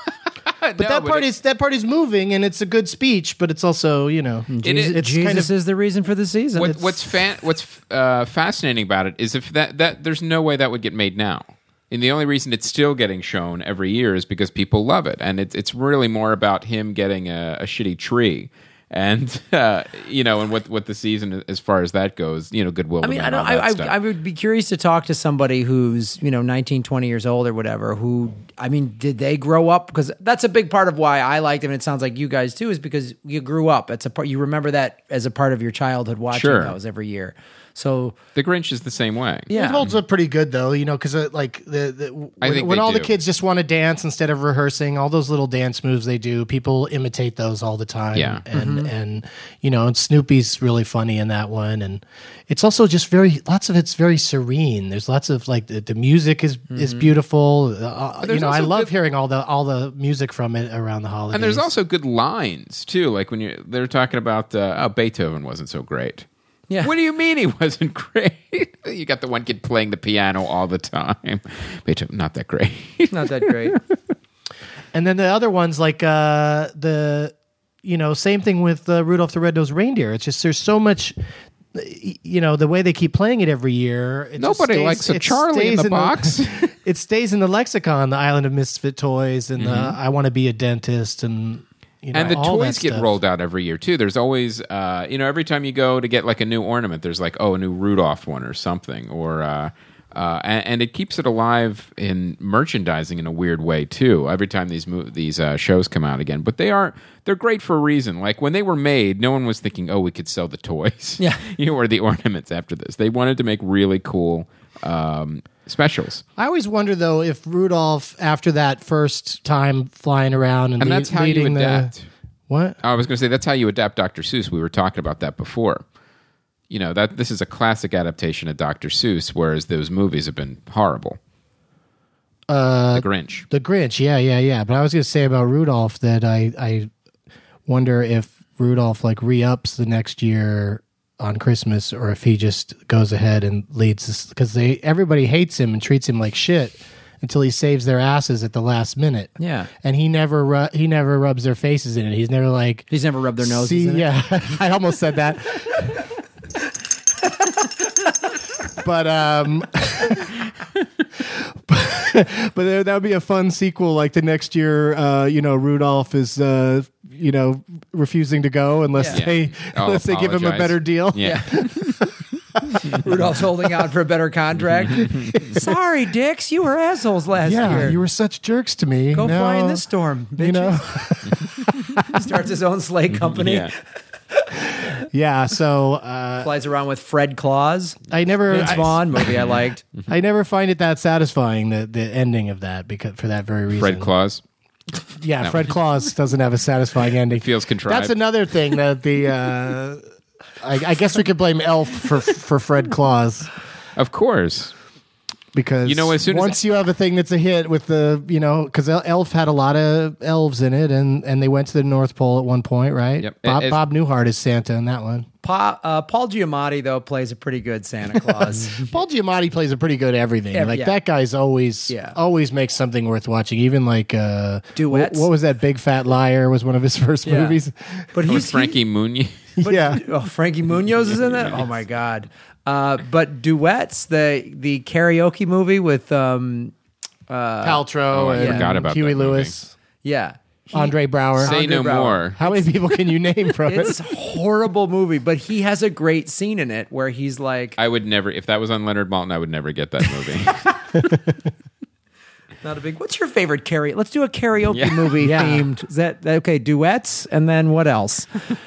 that part is moving, and it's a good speech, but it's also Jesus is the reason for the season. What's fascinating about it is if that there's no way that would get made now. And the only reason it's still getting shown every year is because people love it, and it's really more about him getting a shitty tree. And and what the season as far as that goes, goodwill. I mean, I would be curious to talk to somebody who's 19, 20 years old or whatever. Who, I mean, did they grow up? Because that's a big part of why I liked them. And it sounds like you guys too, is because you grew up. It's a part you remember that as a part of your childhood watching those every year. So the Grinch is the same way. Yeah, it holds up pretty good though, because when all the kids just want to dance instead of rehearsing, all those little dance moves they do, people imitate those all the time. Yeah, and Snoopy's really funny in that one, and it's also just lots of it's very serene. There's lots of the music is beautiful. I love hearing all the music from it around the holidays. And there's also good lines too, like when they're talking about Beethoven wasn't so great. Yeah. What do you mean he wasn't great? You got the one kid playing the piano all the time. Beethoven, not that great. Not that great. And then the other ones like same thing with Rudolph the Red-Nosed Reindeer. It's just there's so much, the way they keep playing it every year. Nobody likes a Charlie in the box. It stays in the lexicon, the Island of Misfit Toys, and I Want to Be a Dentist, and the toys get rolled out every year too. There's always, every time you go to get like a new ornament, there's like, a new Rudolph one or something, or and it keeps it alive in merchandising in a weird way too. Every time these shows come out again, but they're great for a reason. Like when they were made, no one was thinking, we could sell the toys, or the ornaments after this. They wanted to make really cool specials. I always wonder though if Rudolph, after that first time flying around and that's how you adapt. What? I was going to say that's how you adapt Dr. Seuss. We were talking about that before. That this is a classic adaptation of Dr. Seuss, whereas those movies have been horrible. The Grinch. The Grinch, yeah. But I was going to say about Rudolph that I wonder if Rudolph re-ups the next year on Christmas, or if he just goes ahead and leads this, because everybody hates him and treats him like shit until he saves their asses at the last minute. Yeah, and he never rubs their faces in it. He's never he's never rubbed their noses in it. Yeah, I almost said that. But But that would be a fun sequel. Like the next year, Rudolph is, refusing to go unless they give him a apologize. better deal. Yeah. Rudolph's holding out for a better contract. Sorry, dicks, you were assholes last year. You were such jerks to me. Go Now, fly in this storm, bitches. You know, He starts his own sleigh company. Yeah. yeah. So Flies around with Fred Claus. I never, Vince Vaughn movie I liked. I never find it that satisfying the ending of that because for that very reason. Fred Claus. Yeah, Fred Claus doesn't have a satisfying ending. Feels contrived. That's another thing that the. I guess we could blame Elf for Fred Claus Of course. because as soon as once you have a thing that's a hit with the because Elf had a lot of elves in it and they went to the North Pole at one point, right? Yep. Bob Newhart is Santa in that one. Paul Giamatti, though, plays a pretty good Santa Claus. Paul Giamatti plays a pretty good everything. Yeah. That guy's always makes something worth watching. Even like Duets. What was that? Big Fat Liar was one of his first Yeah. movies. But with Frankie Muniz. Yeah. Oh, Frankie Munoz is in that? Oh, my God. But Duets, the karaoke movie with, Paltrow I and forgot about Huey that movie. Lewis, yeah. Andre Brower. Say Andre no Brower. more. How many people can you name from It's it? a horrible movie, but he has a great scene in it where he's like, I would never, if that was on Leonard Maltin, I would never get that movie. not a big, what's your favorite karaoke? Let's do a karaoke Yeah. movie themed. Is that, okay, Duets, and then what else?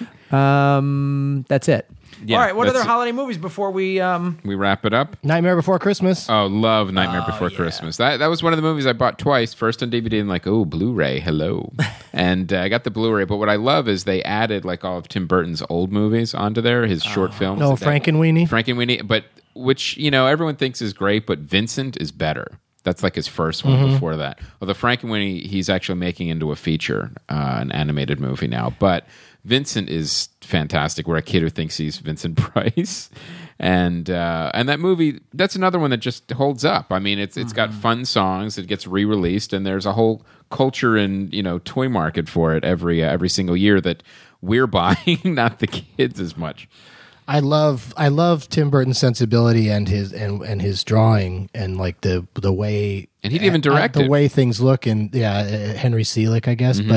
That's it. Yeah, All right, what that's other it. holiday movies before we, We wrap it up. Nightmare Before Christmas. Oh, love Nightmare Before Christmas. That was one of the movies I bought twice. First on DVD and Blu-ray, hello. And I got the Blu-ray. But what I love is they added all of Tim Burton's old movies onto there, his short films. No, Frankenweenie. Frankenweenie, but which, everyone thinks is great, but Vincent is better. That's his first one before that. Well, the Frankenweenie, he's actually making into a feature, an animated movie now. But Vincent is fantastic, where a kid who thinks he's Vincent Price. And that movie, that's another one that just holds up. I mean, it's got fun songs. It gets re-released, and there's a whole culture and toy market for it every single year that we're buying, not the kids as much. I love Tim Burton's sensibility and his drawing and the way, And he didn't even direct the it. way things look, and Henry Selick, I guess,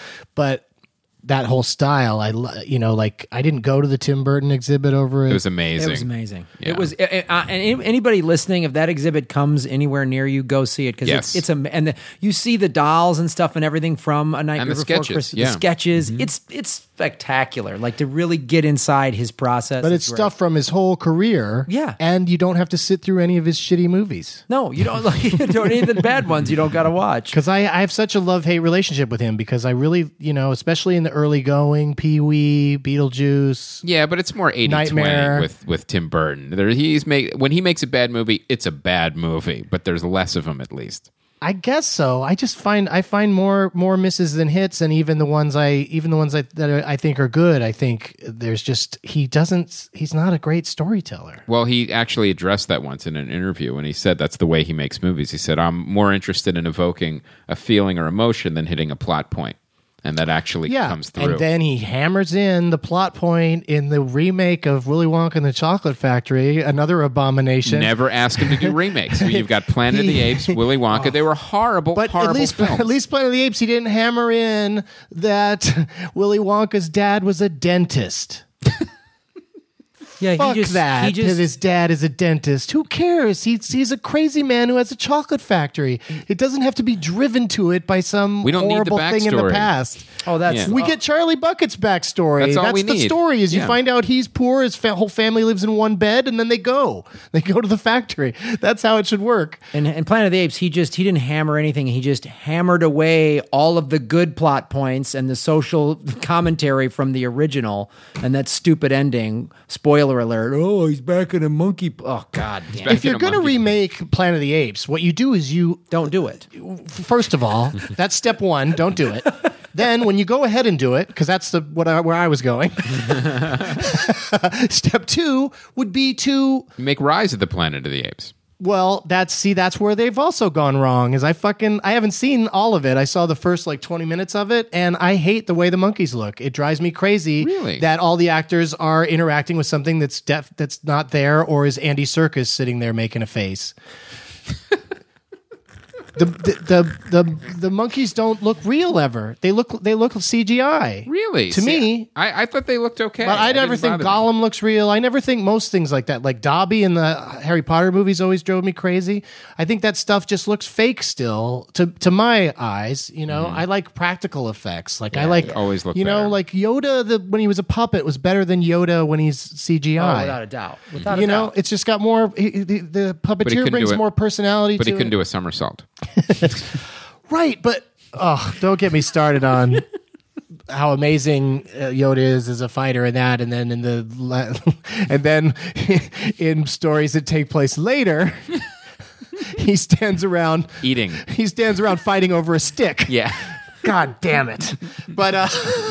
but that whole style, I didn't go to the Tim Burton exhibit over It was amazing. It was amazing. Yeah. It was, and anybody listening, if that exhibit comes anywhere near you, go see it because Yes. you see the dolls and stuff and everything from A Nightmare And the Before sketches, Christmas. yeah. The sketches, it's spectacular. To really get inside his process. But it's great. stuff from his whole career. Yeah. And you don't have to sit through any of his shitty movies. No, you don't. Any of the bad ones you don't got to watch. Because I have such a love-hate relationship with him because I really, especially in the early going, Pee-wee, Beetlejuice. Yeah, but it's more 80-20 Nightmare. with Tim Burton. When he makes a bad movie, it's a bad movie, but there's less of them at least. I guess so. I find more misses than hits, and even the ones that I think are good. I think there's just he's not a great storyteller. Well, he actually addressed that once in an interview when he said that's the way he makes movies. He said, I'm more interested in evoking a feeling or emotion than hitting a plot point. And that actually comes through. And then he hammers in the plot point in the remake of Willy Wonka and the Chocolate Factory, another abomination. Never ask him to do remakes. So you've got Planet of the Apes, Willy Wonka. They were horrible, But horrible films. at least Planet of the Apes, he didn't hammer in that Willy Wonka's dad was a dentist. Yeah, Fuck that. He just his dad is a dentist. Who cares? He's a crazy man who has a chocolate factory. It doesn't have to be driven to it by some We don't need the horrible thing in the backstory. past. Oh, that's Yeah. We get Charlie Bucket's backstory. That's all we the need. story. Is you Yeah. find out he's poor, his whole family lives in one bed, and then they go to the factory. That's how it should work. And Planet of the Apes, he didn't hammer anything. He just hammered away all of the good plot points and the social commentary from the original, and that stupid ending. Spoiler alert! Oh, he's back in a monkey. Oh God, damn. back If you're in a going to monkey. remake Planet of the Apes, what you do is Don't do it. first of all, that's step one. Don't do it. Then, when you go ahead and do it, because that's where I was going. Step two would be to Make Rise of the Planet of the Apes. well, that's where they've also gone wrong. Is I haven't seen all of it. I saw the first 20 minutes of it, and I hate the way the monkeys look. It drives me crazy. Really? That all the actors are interacting with something that's not there, or is Andy Serkis sitting there making a face? The monkeys don't look real ever. They look CGI. Really? To me, I thought they looked okay. but I never didn't think bother me. Gollum looks real. I never think most things like that. Like Dobby in the Harry Potter movies always drove me crazy. I think that stuff just looks fake still to my eyes. You know, I like practical effects. Like I like always look you know, better. like Yoda when he was a puppet was better than Yoda when he's CGI. Oh, without a doubt. Without You a know, doubt. it's just got more. The puppeteer couldn't brings do it. more personality But to he couldn't it. do a somersault. Right, but don't get me started on how amazing Yoda is as a fighter in that, and then and then in stories that take place later, he stands around Eating. He stands around fighting over a stick. Yeah. God damn it! But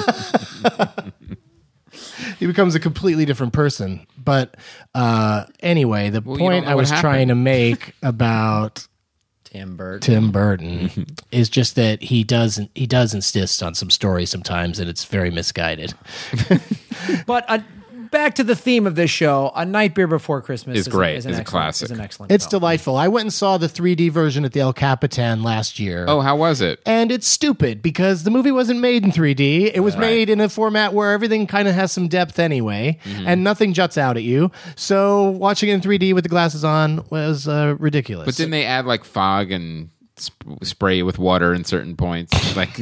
he becomes a completely different person. But anyway, the you don't point know I what was happened. trying to make about Tim Burton. Tim Burton is just that he does insist on some stories sometimes, and it's very misguided. But back to the theme of this show, A Nightmare Before Christmas Is great. an Is a excellent- classic. Is an excellent It's film. delightful. I went and saw the 3D version at the El Capitan last year. Oh, how was it? And it's stupid because the movie wasn't made in 3D. It was made in a format where everything kind of has some depth anyway, and nothing juts out at you. So watching it in 3D with the glasses on was ridiculous. But didn't they add like fog and spray you with water in certain points? Like,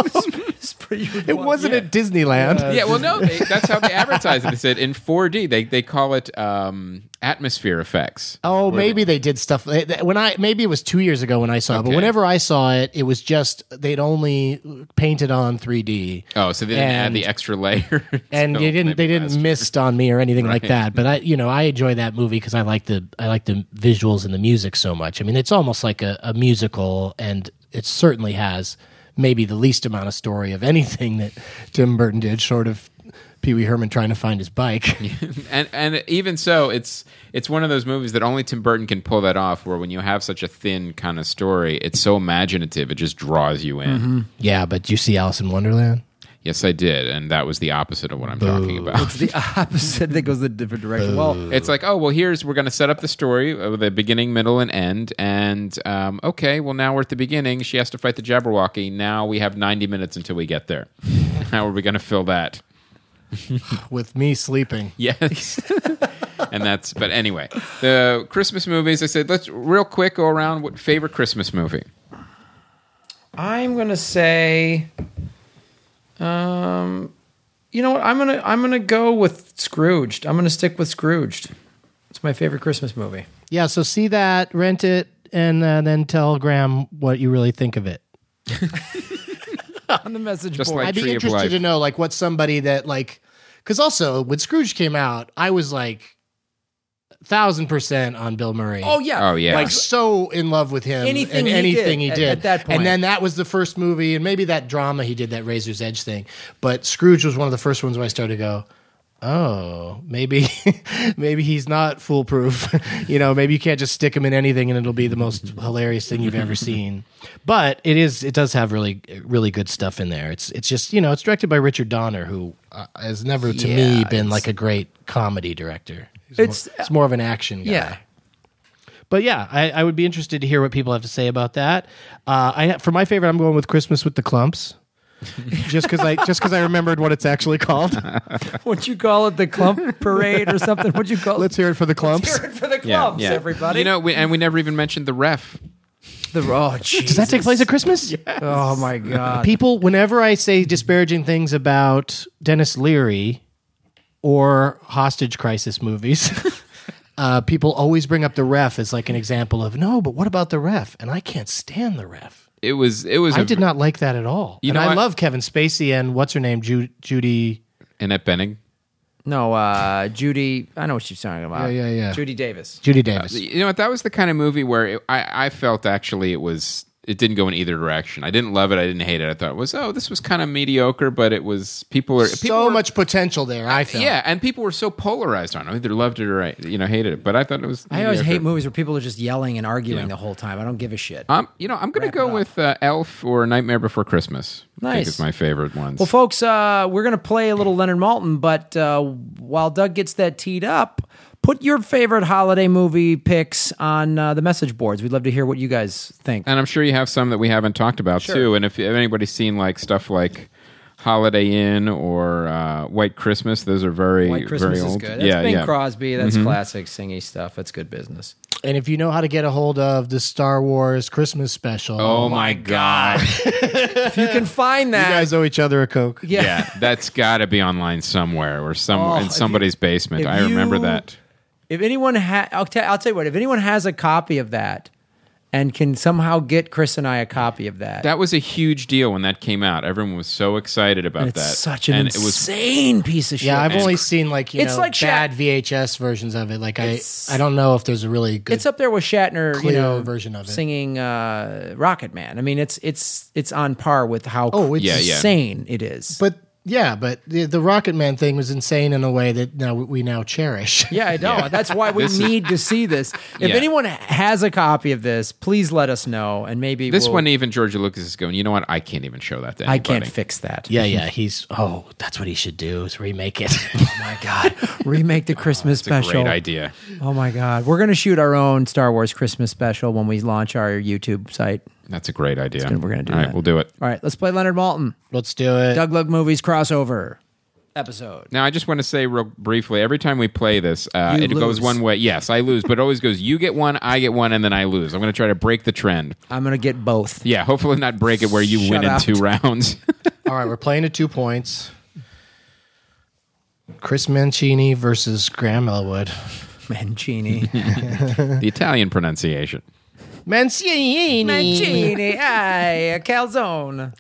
it wasn't at Disneyland. yeah, well, no, that's how they advertise it. They said in 4D, they call it atmosphere effects. Oh, maybe they did stuff maybe it was 2 years ago when I saw it, but Okay. whenever I saw it, it was just they'd only painted on 3D. Oh, so they didn't add And- the extra layer, And until they maybe didn't last year. mist on me or anything like that. But I enjoy that movie because I like the visuals and the music so much. I mean, it's almost like a musical, and it certainly has maybe the least amount of story of anything that Tim Burton did, short of Pee Wee Herman trying to find his bike. And even so, it's one of those movies that only Tim Burton can pull that off. Where when you have such a thin kind of story, it's so imaginative, it just draws you in. Yeah, but you see Alice in Wonderland? Yes, I did, and that was the opposite of what I'm talking about. It's the opposite. That goes the different direction. Well, It's like, oh, well, we're going to set up the story with a beginning, middle, and end. And, okay, well, now we're at the beginning. She has to fight the Jabberwocky. Now we have 90 minutes until we get there. How are we going to fill that? With me sleeping. Yes. But anyway, the Christmas movies, I said, let's real quick go around. What favorite Christmas movie? I'm gonna say, you know what? I'm gonna go with Scrooged. I'm gonna stick with Scrooged. It's my favorite Christmas movie. Yeah, so see that, rent it, and then tell Graham what you really think of it. On the message Just board. like I'd be Tree of interested Life. to know, like, what somebody that, like, because also when Scrooge came out, I was like 1,000% on Bill Murray. Oh yeah. Oh, yeah. Like so in love with him Anything and he anything did he at- did at that point. And then that was the first movie, and maybe that drama he did, that Razor's Edge thing. But Scrooge was one of the first ones where I started to go, oh, maybe he's not foolproof. You know, maybe you can't just stick him in anything and it'll be the most hilarious thing you've ever seen. But it does have really, really good stuff in there. It's just, you know, it's directed by Richard Donner, who has never to me been like a great comedy director. It's more of an action guy. Yeah. But yeah, I would be interested to hear what people have to say about that. For my favorite, I'm going with Christmas with the Clumps. just because I remembered what it's actually called. What'd you call it? The Clump Parade or something? What'd you call it? Let's hear it for the Clumps. Hear it for the Clumps, everybody. You know, we never even mentioned the ref. Does that take place at Christmas? Oh my God. People, whenever I say disparaging things about Dennis Leary or hostage crisis movies, people always bring up the ref as like an example of, no, but what about the ref? And I can't stand the ref. It was. I did not like that at all. You And know I what? love Kevin Spacey and what's her name, Judy. Annette Bening. No, Judy. I know what she's talking about. Yeah. Judy Davis. Judy Davis. You know what? That was the kind of movie where I felt actually it didn't go in either direction. I didn't love it. I didn't hate it. I thought this was kind of mediocre, but it was people were much potential there, I felt. Yeah, and people were so polarized on it. Either loved it or hated it. But I thought it was. I always mediocre. hate movies where people are just yelling and arguing the whole time. I don't give a shit. I'm going to go with Elf or Nightmare Before Christmas. I think Nice. it's my favorite ones. Well, folks, we're going to play a little Leonard Maltin, but while Doug gets that teed up, Put your favorite holiday movie picks on the message boards. We'd love to hear what you guys think. And I'm sure you have some that we haven't talked about too. And if anybody's seen like stuff like Holiday Inn or White Christmas, those are very White Christmas very is old. good. That's Bing Crosby. That's classic singy stuff. That's good business. And if you know how to get a hold of the Star Wars Christmas special, Oh my God! If you can find you that, guys owe each other a Coke. Yeah, that's got to be online somewhere or in somebody's basement. if I remember you- that. if anyone I'll tell you what. If anyone has a copy of that and can somehow get Chris and I a copy of that, That was a huge deal when that came out. Everyone was so excited about it's that. such an and it was insane piece of shit. Yeah, I've only seen like It's like bad VHS versions of it. Like It's- I don't know if there's a really good. It's up there with Shatner, clear version of it. singing Rocket Man. I mean, it's on par with how Oh, it's- Yeah. insane it is. But the Rocket Man thing was insane in a way that we now cherish. Yeah, I know. That's why we need to see this. If Yeah. anyone has a copy of this, please let us know, and maybe this we'll, one. Even Georgia Lucas is going. You know what? I can't even show that to anybody. I can't fix that. Yeah. That's what he should do is remake it. Oh my god, remake the Christmas It's a special. great idea. Oh my god, we're gonna shoot our own Star Wars Christmas special when we launch our YouTube site. That's a great idea. We're gonna do All right, that. we'll do it. All right, let's play Leonard Maltin. Let's do it. Doug Lug Movies crossover episode. Now, I just want to say real briefly, every time we play this, it goes lose. one way. Yes, I lose, but it always goes, you get one, I get one, and then I lose. I'm going to try to break the trend. I'm gonna get both. Yeah, hopefully not break it where you Shut win up. in 2 rounds. All right, we're playing at 2 points. Chris Mancini versus Graham Elwood. Mancini. The Italian pronunciation. Mancini. Mancini. Aye, calzone.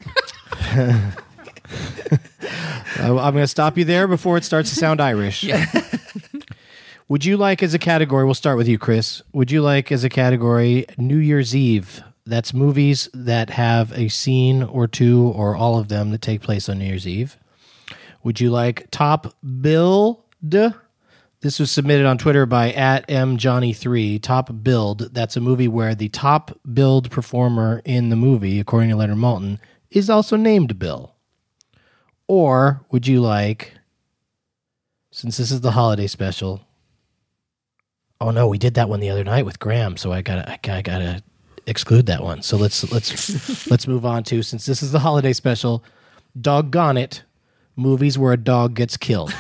I'm going to stop you there before it starts to sound Irish. Would you like as a category, we'll start with you, Chris. Would you like as a category New Year's Eve? That's movies that have a scene or two or all of them that take place on New Year's Eve. Would you like Top Billed? This was submitted on Twitter by @mjohnny3. Top Billed. That's a movie where the top billed performer in the movie, according to Leonard Maltin, is also named Bill. Or would you like, since this is the holiday special? Oh no, we did that one the other night with Graham, so I gotta exclude that one. So let's move on to, since this is the holiday special, Doggone It, movies where a dog gets killed.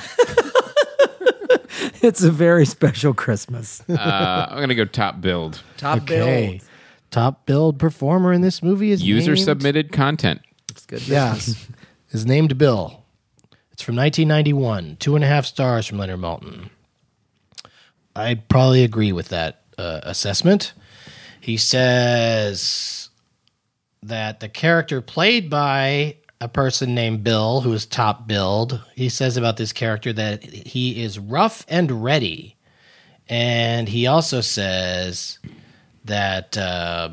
It's a very special Christmas. I'm going to go top build. Top Okay. bill. Top billed performer in this movie is User named, submitted content. It's good. Yeah, is named Bill. It's from 1991. 2.5 stars from Leonard Maltin. I'd probably agree with that assessment. He says that the character played by a person named Bill, who is top billed, he says about this character that he is rough and ready. And he also says that the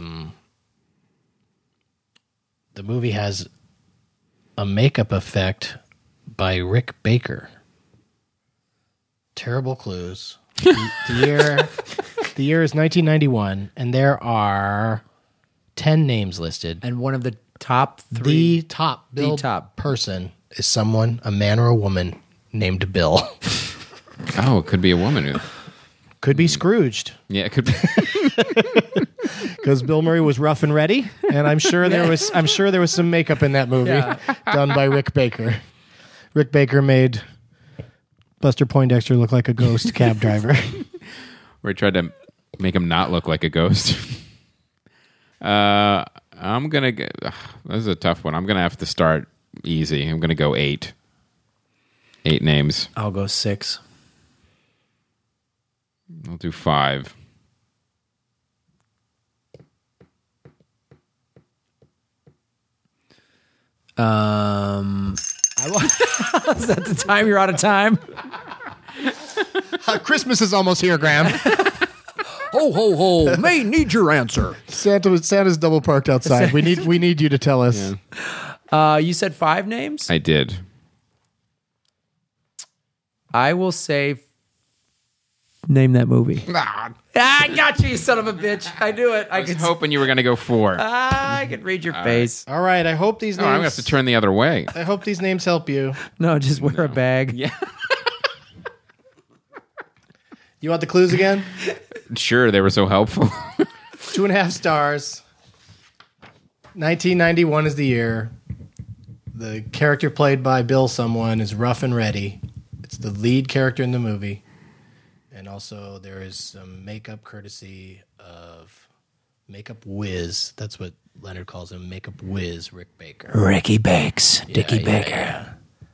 movie has a makeup effect by Rick Baker. Terrible clues. The year is 1991, and there are 10 names listed. And one of the top 3. The top billed top. person is someone, a man or a woman, named Bill. Oh, it could be a woman. Who, Could be Scrooged, yeah, it could be. because Bill Murray was rough and ready, and I'm sure there was some makeup in that movie done by Rick Baker. Rick Baker made Buster Poindexter look like a ghost cab driver. Where he tried to make him not look like a ghost. I'm going to get... This is a tough one. I'm going to have to start easy. I'm going to go 8. 8 names. I'll go 6. I'll do 5. Is that the time you're out of time? Christmas is almost here, Graham. Ho, ho, ho. May need your answer. Santa's double parked outside. We need you to tell us. You said 5 names? I did. I will say name that movie. I got you son of a bitch. I knew it. I was hoping you were going to go 4. I could read your face. All right. I hope these No, names. I'm going to have to turn the other way. I hope these names help you. No, just wear a bag. Yeah. You want the clues again? Sure, they were so helpful. 2.5 stars. 1991 is the year. The character played by Bill someone is Rough and Ready. It's the lead character in the movie. And also there is some makeup courtesy of Makeup Whiz. That's what Leonard calls him, Makeup Whiz, Rick Baker. Ricky Bakes, Dickie Baker. Yeah.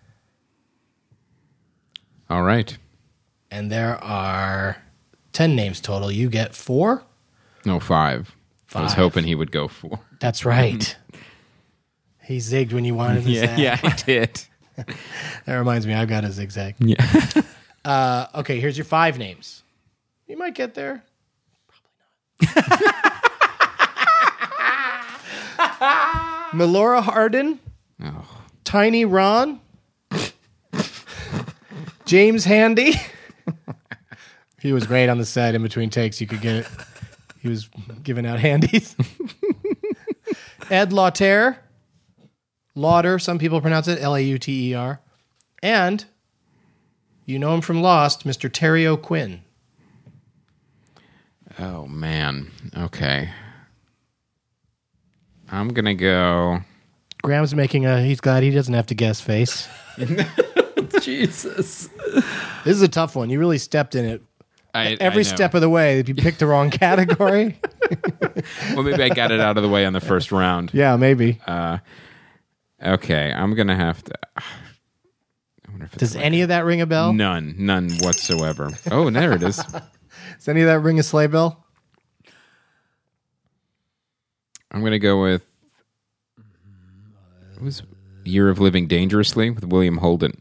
All right. And there are 10 names total. You get 4? No, 5. I was 5. hoping he would go 4. That's right. He zigged when you wanted his zag. Yeah, he did. That reminds me, I've got a zigzag. Yeah. Okay, here's your 5 names. You might get there. Probably not. Melora Hardin, Tiny Ron, James Handy. He was great on the set. In between takes, you could get it. He was giving out handies. Ed Lauter. Lauter, some people pronounce it Lauter. And you know him from Lost, Mr. Terry O'Quinn. Oh, man. Okay. I'm going to go... Graham's making he's glad he doesn't have to guess face. Jesus. This is a tough one. You really stepped in it. Every I know. step of the way. If you picked the wrong category. Well, maybe I got it out of the way on the first round. Yeah, maybe. Okay, I'm going to have to... I wonder if it's Does any of that ring a bell? None whatsoever. Oh, there it is. Does any of that ring a sleigh bell? I'm going to go with... What was Year of Living Dangerously with William Holden.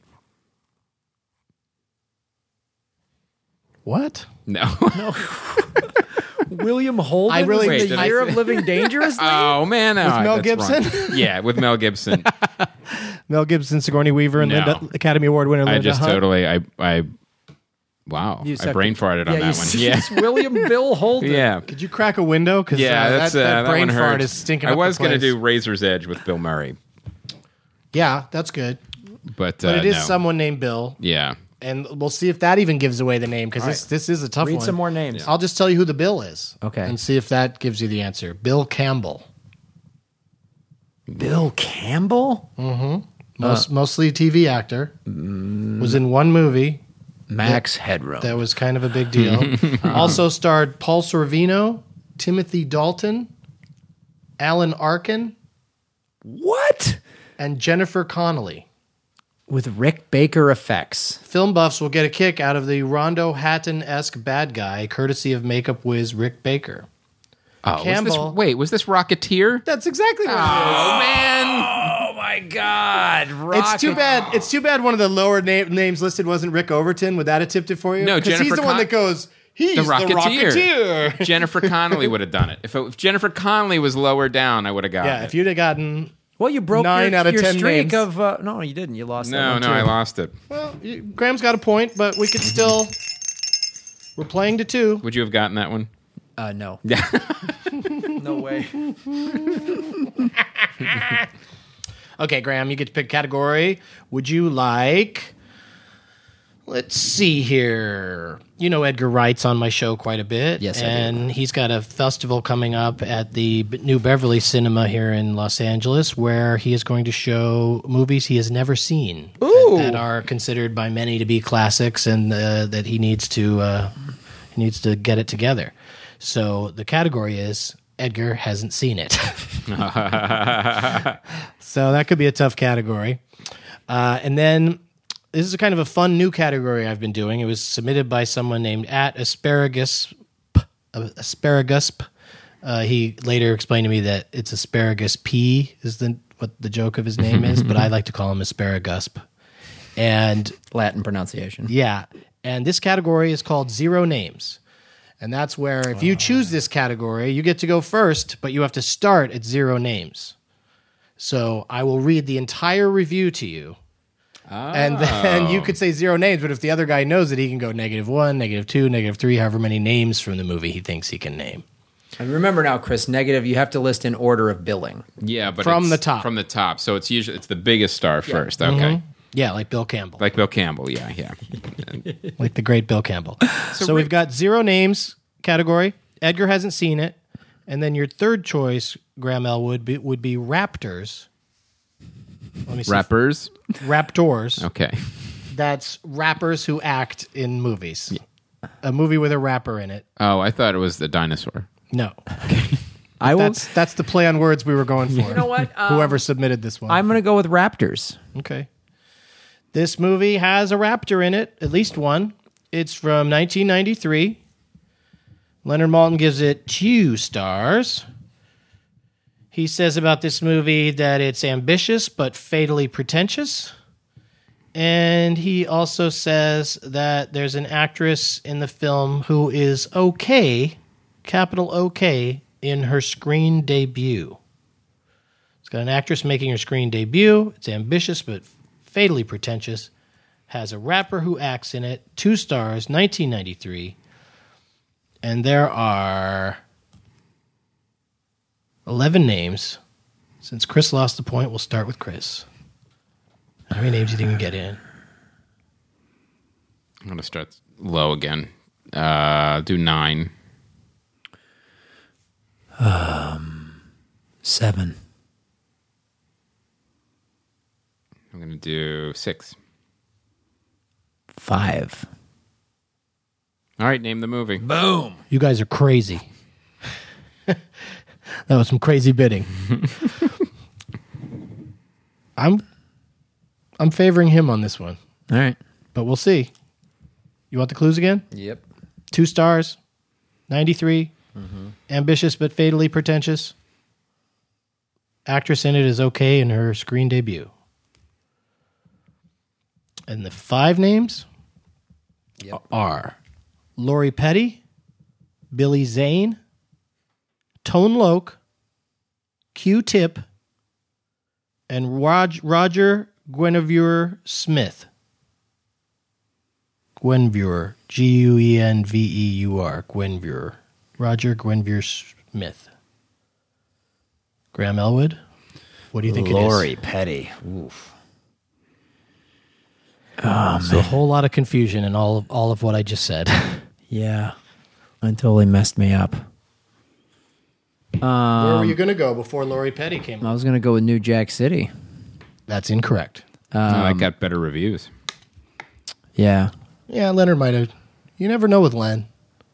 What? No. William Holden I really- was Wait, the did I Year say- of Living Dangerously? Oh, man. With Mel that's wrong. Gibson? Yeah, with Mel Gibson. Mel Gibson, Sigourney Weaver, and No. Linda, Academy Award winner Linda I just Hunt. totally... Wow. You I said- brain farted on Yeah, that one. Yeah. it's William Bill Holden. Yeah. Could you crack a window? Because Yeah, that's that brain one fart hurts. is stinking I up was the place. to do Razor's Edge with Bill Murray, Yeah, that's good. but But it is no. someone named Bill. Yeah. And we'll see if that even gives away the name, because this is a tough Read one. some more names. I'll just tell you who the Bill is. Okay. And see if that gives you the answer. Bill Campbell. Bill Campbell? Mostly a TV actor. Was in one movie. Max Headroom. That was kind of a big deal. Also starred Paul Sorvino, Timothy Dalton, Alan Arkin, What? and Jennifer Connelly. With Rick Baker effects. Film buffs will get a kick out of the Rondo Hatton-esque bad guy, courtesy of makeup whiz Rick Baker. Oh, Campbell. was this Rocketeer? That's exactly what it is. Oh, man. Oh my God. It's too bad. It's too bad one of the lower names listed wasn't Rick Overton. Would that have tipped it for you? No, because he's Jennifer the one that goes. He's the Rocketeer. Jennifer Connelly would have done it. If Jennifer Connelly was lower down, I would have gotten Yeah, it. if you'd have gotten. Well, you broke 9 your, out of your 10 streak names. of... no, you didn't. You lost that No, one, no, too. I lost it. Well, Graham's got a point, but we could still. We're playing to 2. Would you have gotten that one? No. Yeah. No way. Okay, Graham, you get to pick category. Would you like? Let's see here. You know Edgar Wright's on my show quite a bit. Yes, I do. and he's got a festival coming up at the New Beverly Cinema here in Los Angeles, where he is going to show movies he has never seen that are considered by many to be classics, and that he needs to get it together. So the category is Edgar hasn't seen it. So that could be a tough category. And then this is a kind of a fun new category I've been doing. It was submitted by someone named @Asparagus. He later explained to me that it's Asparagus P is what the joke of his name is, but I like to call him Asparagusp. And Latin pronunciation. yeah, and this category is called Zero Names. And that's where if you choose this category, you get to go first, but you have to start at 0 names. So I will read the entire review to you. And then you could say 0 names, but if the other guy knows it, he can go -1, -2, -3, however many names from the movie he thinks he can name. And remember now, Chris, negative, you have to list in order of billing. Yeah, but From it's the top. From the top. So it's the biggest star first. Okay. Yeah, like Bill Campbell. Like Bill Campbell, yeah. Like the great Bill Campbell. So we've got 0 names category. Edgar hasn't seen it. And then your third choice, Graham Elwood, would be Raptors. Let me see. Rappers? Raptors. Okay. That's rappers who act in movies. A movie with a rapper in it. Oh, I thought it was the dinosaur. No. I will. That's the play on words we were going for. You know what? Whoever submitted this one. I'm going to go with Raptors. Okay. This movie has a raptor in it, at least one. It's from 1993. Leonard Maltin gives it 2 stars. He says about this movie that it's ambitious but fatally pretentious. And he also says that there's an actress in the film who is okay, capital OK, in her screen debut. It's got an actress making her screen debut. It's ambitious but fatally pretentious. Has a rapper who acts in it. 2 stars, 1993. And there are 11 names. Since Chris lost the point, we'll start with Chris. How many names you didn't get in? I'm going to start low again. Do 9. 7. I'm going to do 6. 5. All right, name the movie. Boom. You guys are crazy. That was some crazy bidding. I'm favoring him on this one, All right. but we'll see. You want the clues again? Yep. 2 stars, 93, ambitious but fatally pretentious. Actress in it is okay in her screen debut. And the 5 names are Lori Petty, Billy Zane, Tone Loc, Q-Tip, and Roger Guenveur Smith. Guenveur, Guenveur, Guenveur. Roger Guenveur Smith. Graham Elwood, what do you think it is? Lori Petty. Oof. So a whole lot of confusion in all of what I just said. Yeah. That totally messed me up. Where were you going to go before Lori Petty came I up? was going to go with New Jack City. That's incorrect. No, I got better reviews. Yeah. Yeah, Leonard might have. You never know with Len.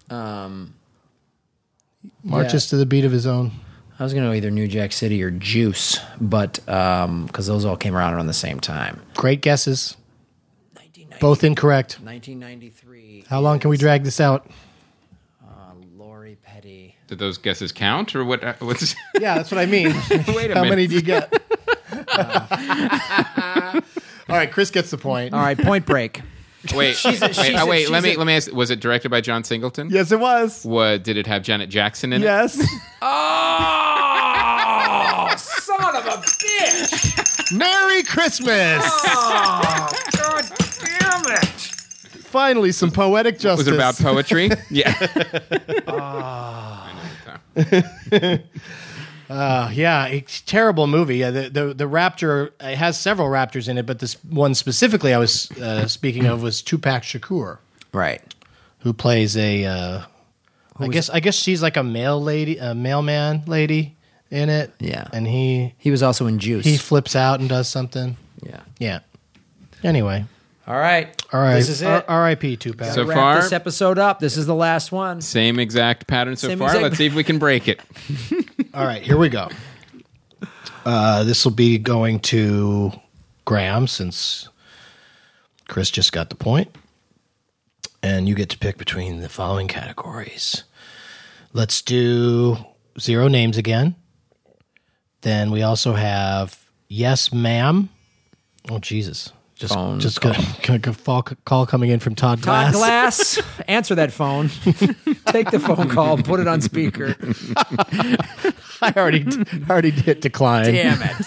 Marches to the beat of his own. I was going to go either New Jack City or Juice, but because those all came around the same time. Great guesses. Both incorrect. 1993. How long can we drag this out? Lori Petty. Did those guesses count, or what? What's Yeah, that's what I mean. Wait a How minute. many do you get? All right, Chris gets the point. All right, Point Break. Wait, let me ask. Was it directed by John Singleton? Yes, it was. What did it have Janet Jackson in it? Yes. Oh, son of a bitch! Merry Christmas. Oh, God damn it! Finally, some poetic justice. Was it about poetry? Yeah. Yeah, it's a terrible movie. The Raptor, it has several Raptors in it, but this one specifically I was speaking of was Tupac Shakur, Right. who plays I guess she's like a mailman lady in it. Yeah. And he He was also in Juice. flips out and does something. yeah. Yeah. Anyway, All right. all right. This is it. R.I.P. Tupac. So Wrap far- this episode up. This is the last one. Same exact pattern so Same far. exact- Let's see if we can break it. All right, here we go. This will be going to Graham since Chris just got the point. And you get to pick between the following categories. Let's do 0 names again. Then we also have Yes, Ma'am. Oh, Jesus. Just got a call coming in from Todd Glass. Todd Glass, answer that phone. Take the phone call, put it on speaker. I already hit decline. Damn it.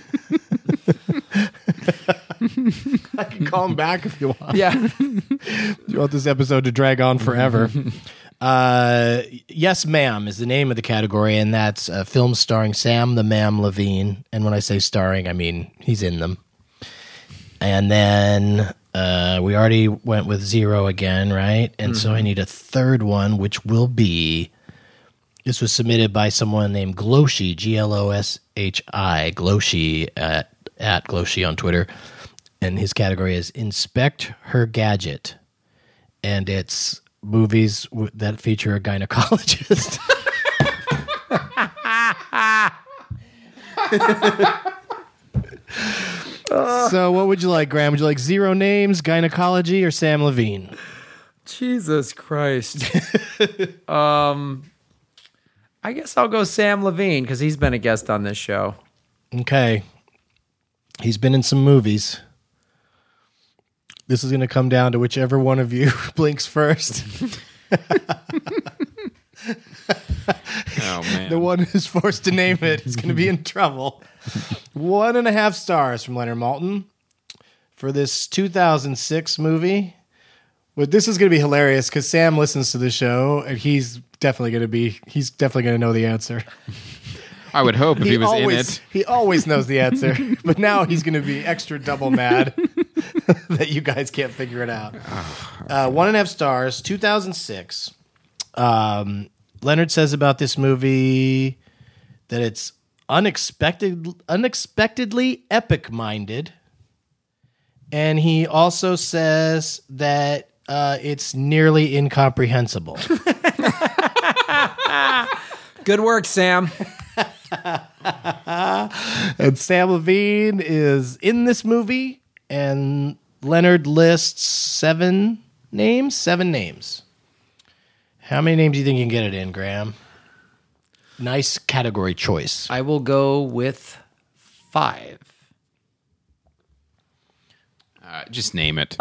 I can call him back if you want. Yeah. You want this episode to drag on forever. Yes, Ma'am is the name of the category, and that's a film starring Sam the Ma'am Levine. And when I say starring, I mean he's in them. And then we already went with 0 again, right? And so I need a third one, which will be, this was submitted by someone named Gloshi, Gloshi, Gloshi at Gloshi on Twitter. And his category is Inspect Her Gadget. And it's movies that feature a gynecologist. So what would you like, Graham? Would you like 0 Names, Gynecology, or Sam Levine? Jesus Christ. I guess I'll go Sam Levine because he's been a guest on this show. Okay. He's been in some movies. This is going to come down to whichever one of you blinks first. Oh, man. The one who's forced to name it is going to be in trouble. 1.5 stars from Leonard Maltin for this 2006 movie. Well, this is going to be hilarious because Sam listens to the show and he's definitely going to know the answer. I would hope if he was in it. He always knows the answer, but now he's going to be extra double mad that you guys can't figure it out. 1.5 stars, 2006. Leonard says about this movie that it's unexpectedly epic-minded, and he also says that it's nearly incomprehensible. Good work, Sam. And Sam Levine is in this movie, and Leonard lists 7 names. How many names do you think you can get it in, Graham? Nice category choice. I will go with 5. Just name it.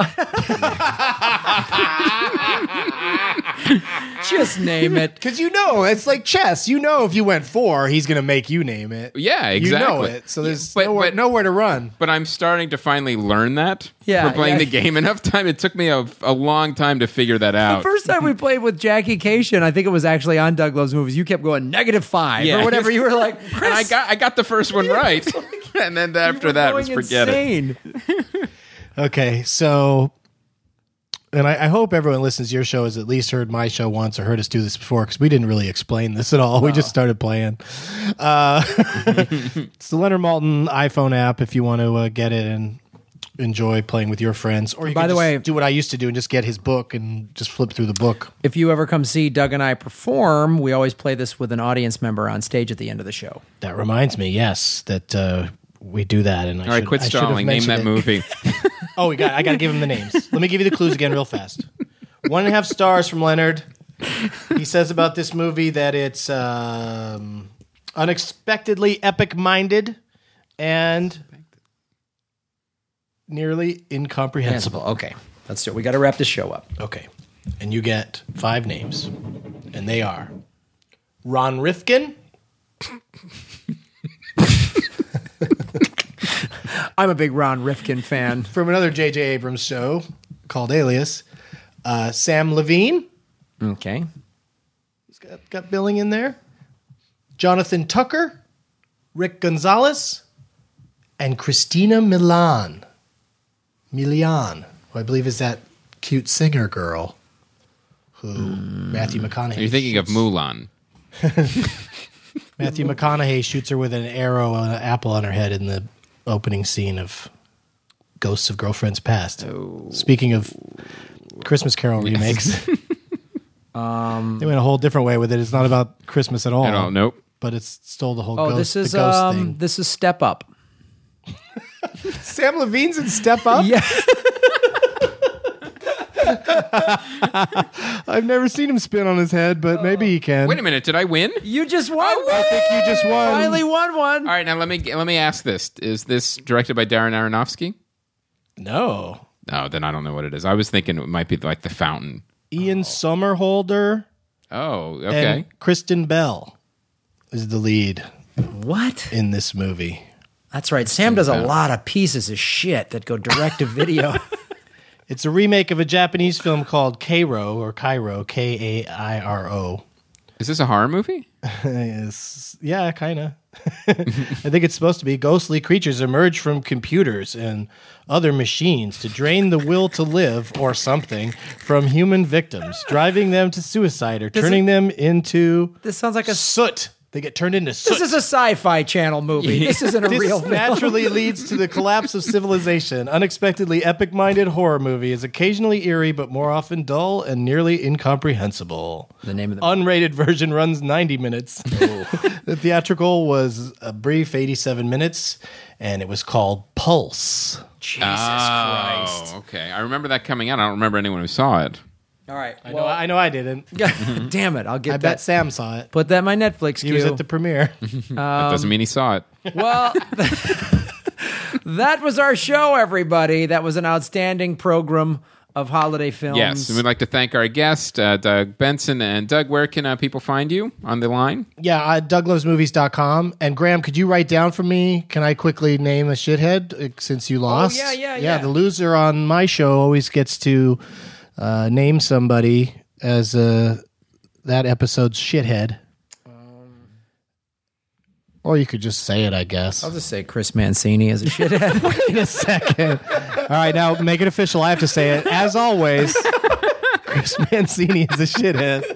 Just name it. Because it's like chess. If you went 4, he's going to make you name it. Yeah, exactly. You know it, so there's But- nowhere to run. But I'm starting to finally learn that. Yeah, For playing yeah. the game enough time. It took me a long time to figure that out. The first time we played with Jackie Cation, I think it was actually on Doug Love's Movies, you kept going -5 Yeah. or whatever. You were like, Chris, And I got the first one right. And then after that was forget it. insane. Okay, so, and I hope everyone listens to your show has at least heard my show once or heard us do this before, because we didn't really explain this at all. We just started playing. It's the Leonard Maltin iPhone app if you want to get it and enjoy playing with your friends. Or you By can the just way- do what I used to do and just get his book and just flip through the book. If you ever come see Doug and I perform, we always play this with an audience member on stage at the end of the show. That reminds me, yes, that we do that. And All right, quit stalling. Name that movie. Oh, I got to give him the names. Let me give you the clues again real fast. 1.5 stars from Leonard. He says about this movie that it's unexpectedly epic-minded and nearly incomprehensible. Okay, let's do it. We got to wrap this show up. Okay. And you get 5 names. And they are Ron Rifkin, I'm a big Ron Rifkin fan. from another J.J. Abrams show called Alias, Sam Levine. Okay. He's got billing in there. Jonathan Tucker, Rick Gonzalez, and Christina Milian, who I believe is that cute singer girl who Matthew McConaughey. You're thinking of Mulan. Matthew McConaughey shoots her with an arrow and an apple on her head in the opening scene of Ghosts of Girlfriends Past. Speaking of Christmas Carol remakes, they went a whole different way with it. It's not about Christmas at all. I don't know. But it stole the whole Oh, ghost, this is the ghost thing. this is Step Up. Sam Levine's in Step Up? Yeah. I've never seen him spin on his head, but maybe he can. Wait a minute. Did I win? You just won. I think you just won. Finally won one. All right, now let me ask this: is this directed by Darren Aronofsky? No. No, then I don't know what it is. I was thinking it might be like The Fountain. Ian Somerhalder Oh, okay. and Kristen Bell is the lead What? in this movie. That's right. Sam does a lot of pieces of shit that go direct to video. It's a remake of a Japanese film called Kairo, or Kairo, Kairo. Is this a horror movie? Yeah, kind of. I think it's supposed to be ghostly creatures emerge from computers and other machines to drain the will to live or something from human victims, driving them to suicide or turning them into This sounds like a soot. They get turned into soot. This is a Sci-Fi Channel movie. This isn't a This real film. naturally leads to the collapse of civilization. Unexpectedly epic-minded horror movie is occasionally eerie, but more often dull and nearly incomprehensible. The name of the Unrated version runs 90 minutes. The theatrical was a brief 87 minutes, and it was called Pulse. Jesus Christ. Oh, okay. I remember that coming out. I don't remember anyone who saw it. All right. I know I didn't. Damn it. I'll get I that. bet Sam saw it. Put that in my Netflix He queue. was at the premiere. That doesn't mean he saw it. Well, that was our show, everybody. That was an outstanding program of holiday films. Yes, and we'd like to thank our guest, Doug Benson. And Doug, where can people find you on the line? Yeah, DougLovesMovies.com. And Graham, could you write down for me? Can I quickly name a shithead since you lost? yeah. The loser on my show always gets to name somebody as that episode's shithead. Or you could just say it, I guess. I'll just say Chris Mancini is a shithead. Wait a second. All right, now make it official. I have to say it. As always, Chris Mancini is a shithead.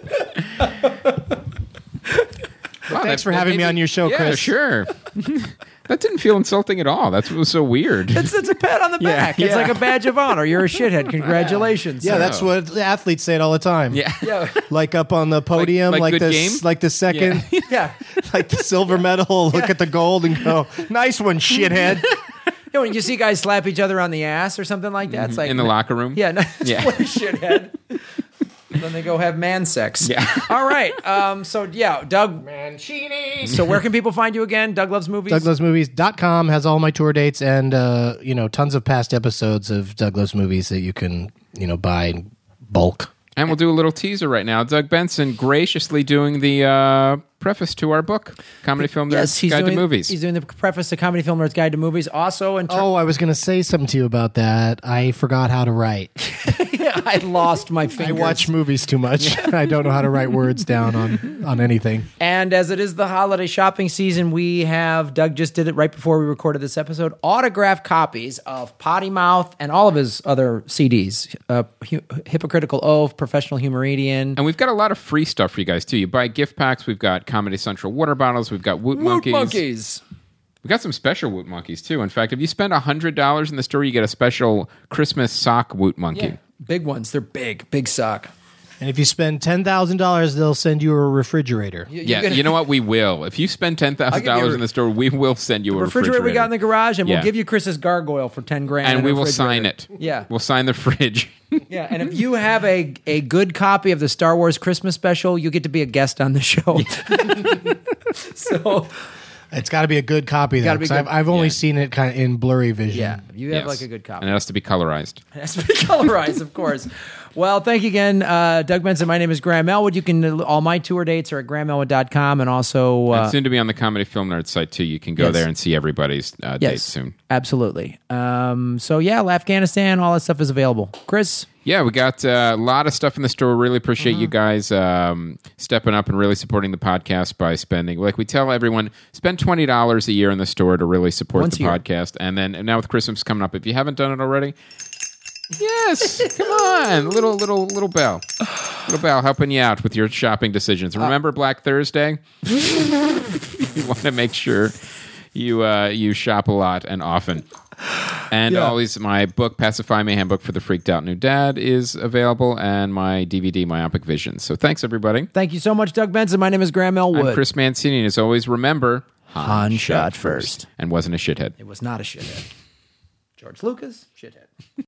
Wow, Thanks for having me on your show, yeah, Chris. Sure. That didn't feel insulting at all. That's what was so weird. It's a pat on the back. It's like a badge of honor. You're a shithead. Congratulations. Yeah, that's what the athletes say it all the time. Yeah. Yeah. Like up on the podium, Like like good the game? like the second, Yeah. like the silver medal. Look at the gold and go, nice one, shithead. You know, when you see guys slap each other on the ass or something like that, it's like In the locker room? Yeah, no, Yeah. what a shithead. Then they go have man sex. Yeah. All right. So yeah, Doug Mancini. So where can people find you again? Doug Loves Movies. DougLovesMovies.com has all my tour dates and tons of past episodes of Doug Loves Movies that you can buy in bulk. And we'll do a little teaser right now. Doug Benson graciously doing the preface to our book, Comedy Film Nerds Guide to Movies. He's doing the preface to Comedy Film Nerds Guide to Movies. Also, I was going to say something to you about that. I forgot how to write. I lost my I fingers. watch movies too much. I don't know how to write words down on anything. And as it is the holiday shopping season, we have, Doug just did it right before we recorded this episode, autographed copies of Potty Mouth and all of his other CDs. Hypocritical Oath, Professional Humoridian. And we've got a lot of free stuff for you guys, too. You buy gift packs. We've got Comedy Central water bottles. We've got Woot Monkeys. We got some special Woot Monkeys, too. In fact, if you spend $100 in the store, you get a special Christmas sock Woot Monkey. Yeah, big ones. They're big sock. And if you spend $10,000, they'll send you a refrigerator. You know what? We will. If you spend $10,000 in the store, we will send you a refrigerator. We got in the garage, and Yeah. we'll give you Chris's gargoyle for $10,000. And in a we will refrigerator. sign it. Yeah. We'll sign the fridge. Yeah, and if you have a good copy of the Star Wars Christmas special, you get to be a guest on the show. So, It's got to be a good copy, though, Gotta be 'cause good. I've only seen it kind of in blurry vision. yeah, you have Yes. like a good copy. And it has to be colorized. It has to be colorized, of course. Well, thank you again, Doug Benson. My name is Graham Elwood. You can all my tour dates are at grahamelwood.com, and also And soon to be on the Comedy Film Nerds site, too. You can go Yes. there and see everybody's dates soon. Absolutely. So yeah, Afghanistan, all that stuff is available. Chris. Yeah, we got a lot of stuff in the store. Really appreciate you guys stepping up and really supporting the podcast by spending, like we tell everyone, spend $20 a year in the store to really support Once the a year. podcast. And then now with Christmas coming up, if you haven't done it already, yes, come on, little bell, helping you out with your shopping decisions. Remember Black Thursday? You want to make sure you shop a lot and often. And always, my book, Pacify Me Handbook for the Freaked Out New Dad, is available, and my DVD, Myopic Vision. So thanks, everybody. Thank you so much, Doug Benson. My name is Graham Elwood. I'm Chris Mancini, and as always, remember, Han shot first. and wasn't a shithead. It was not a shithead. George Lucas, shithead.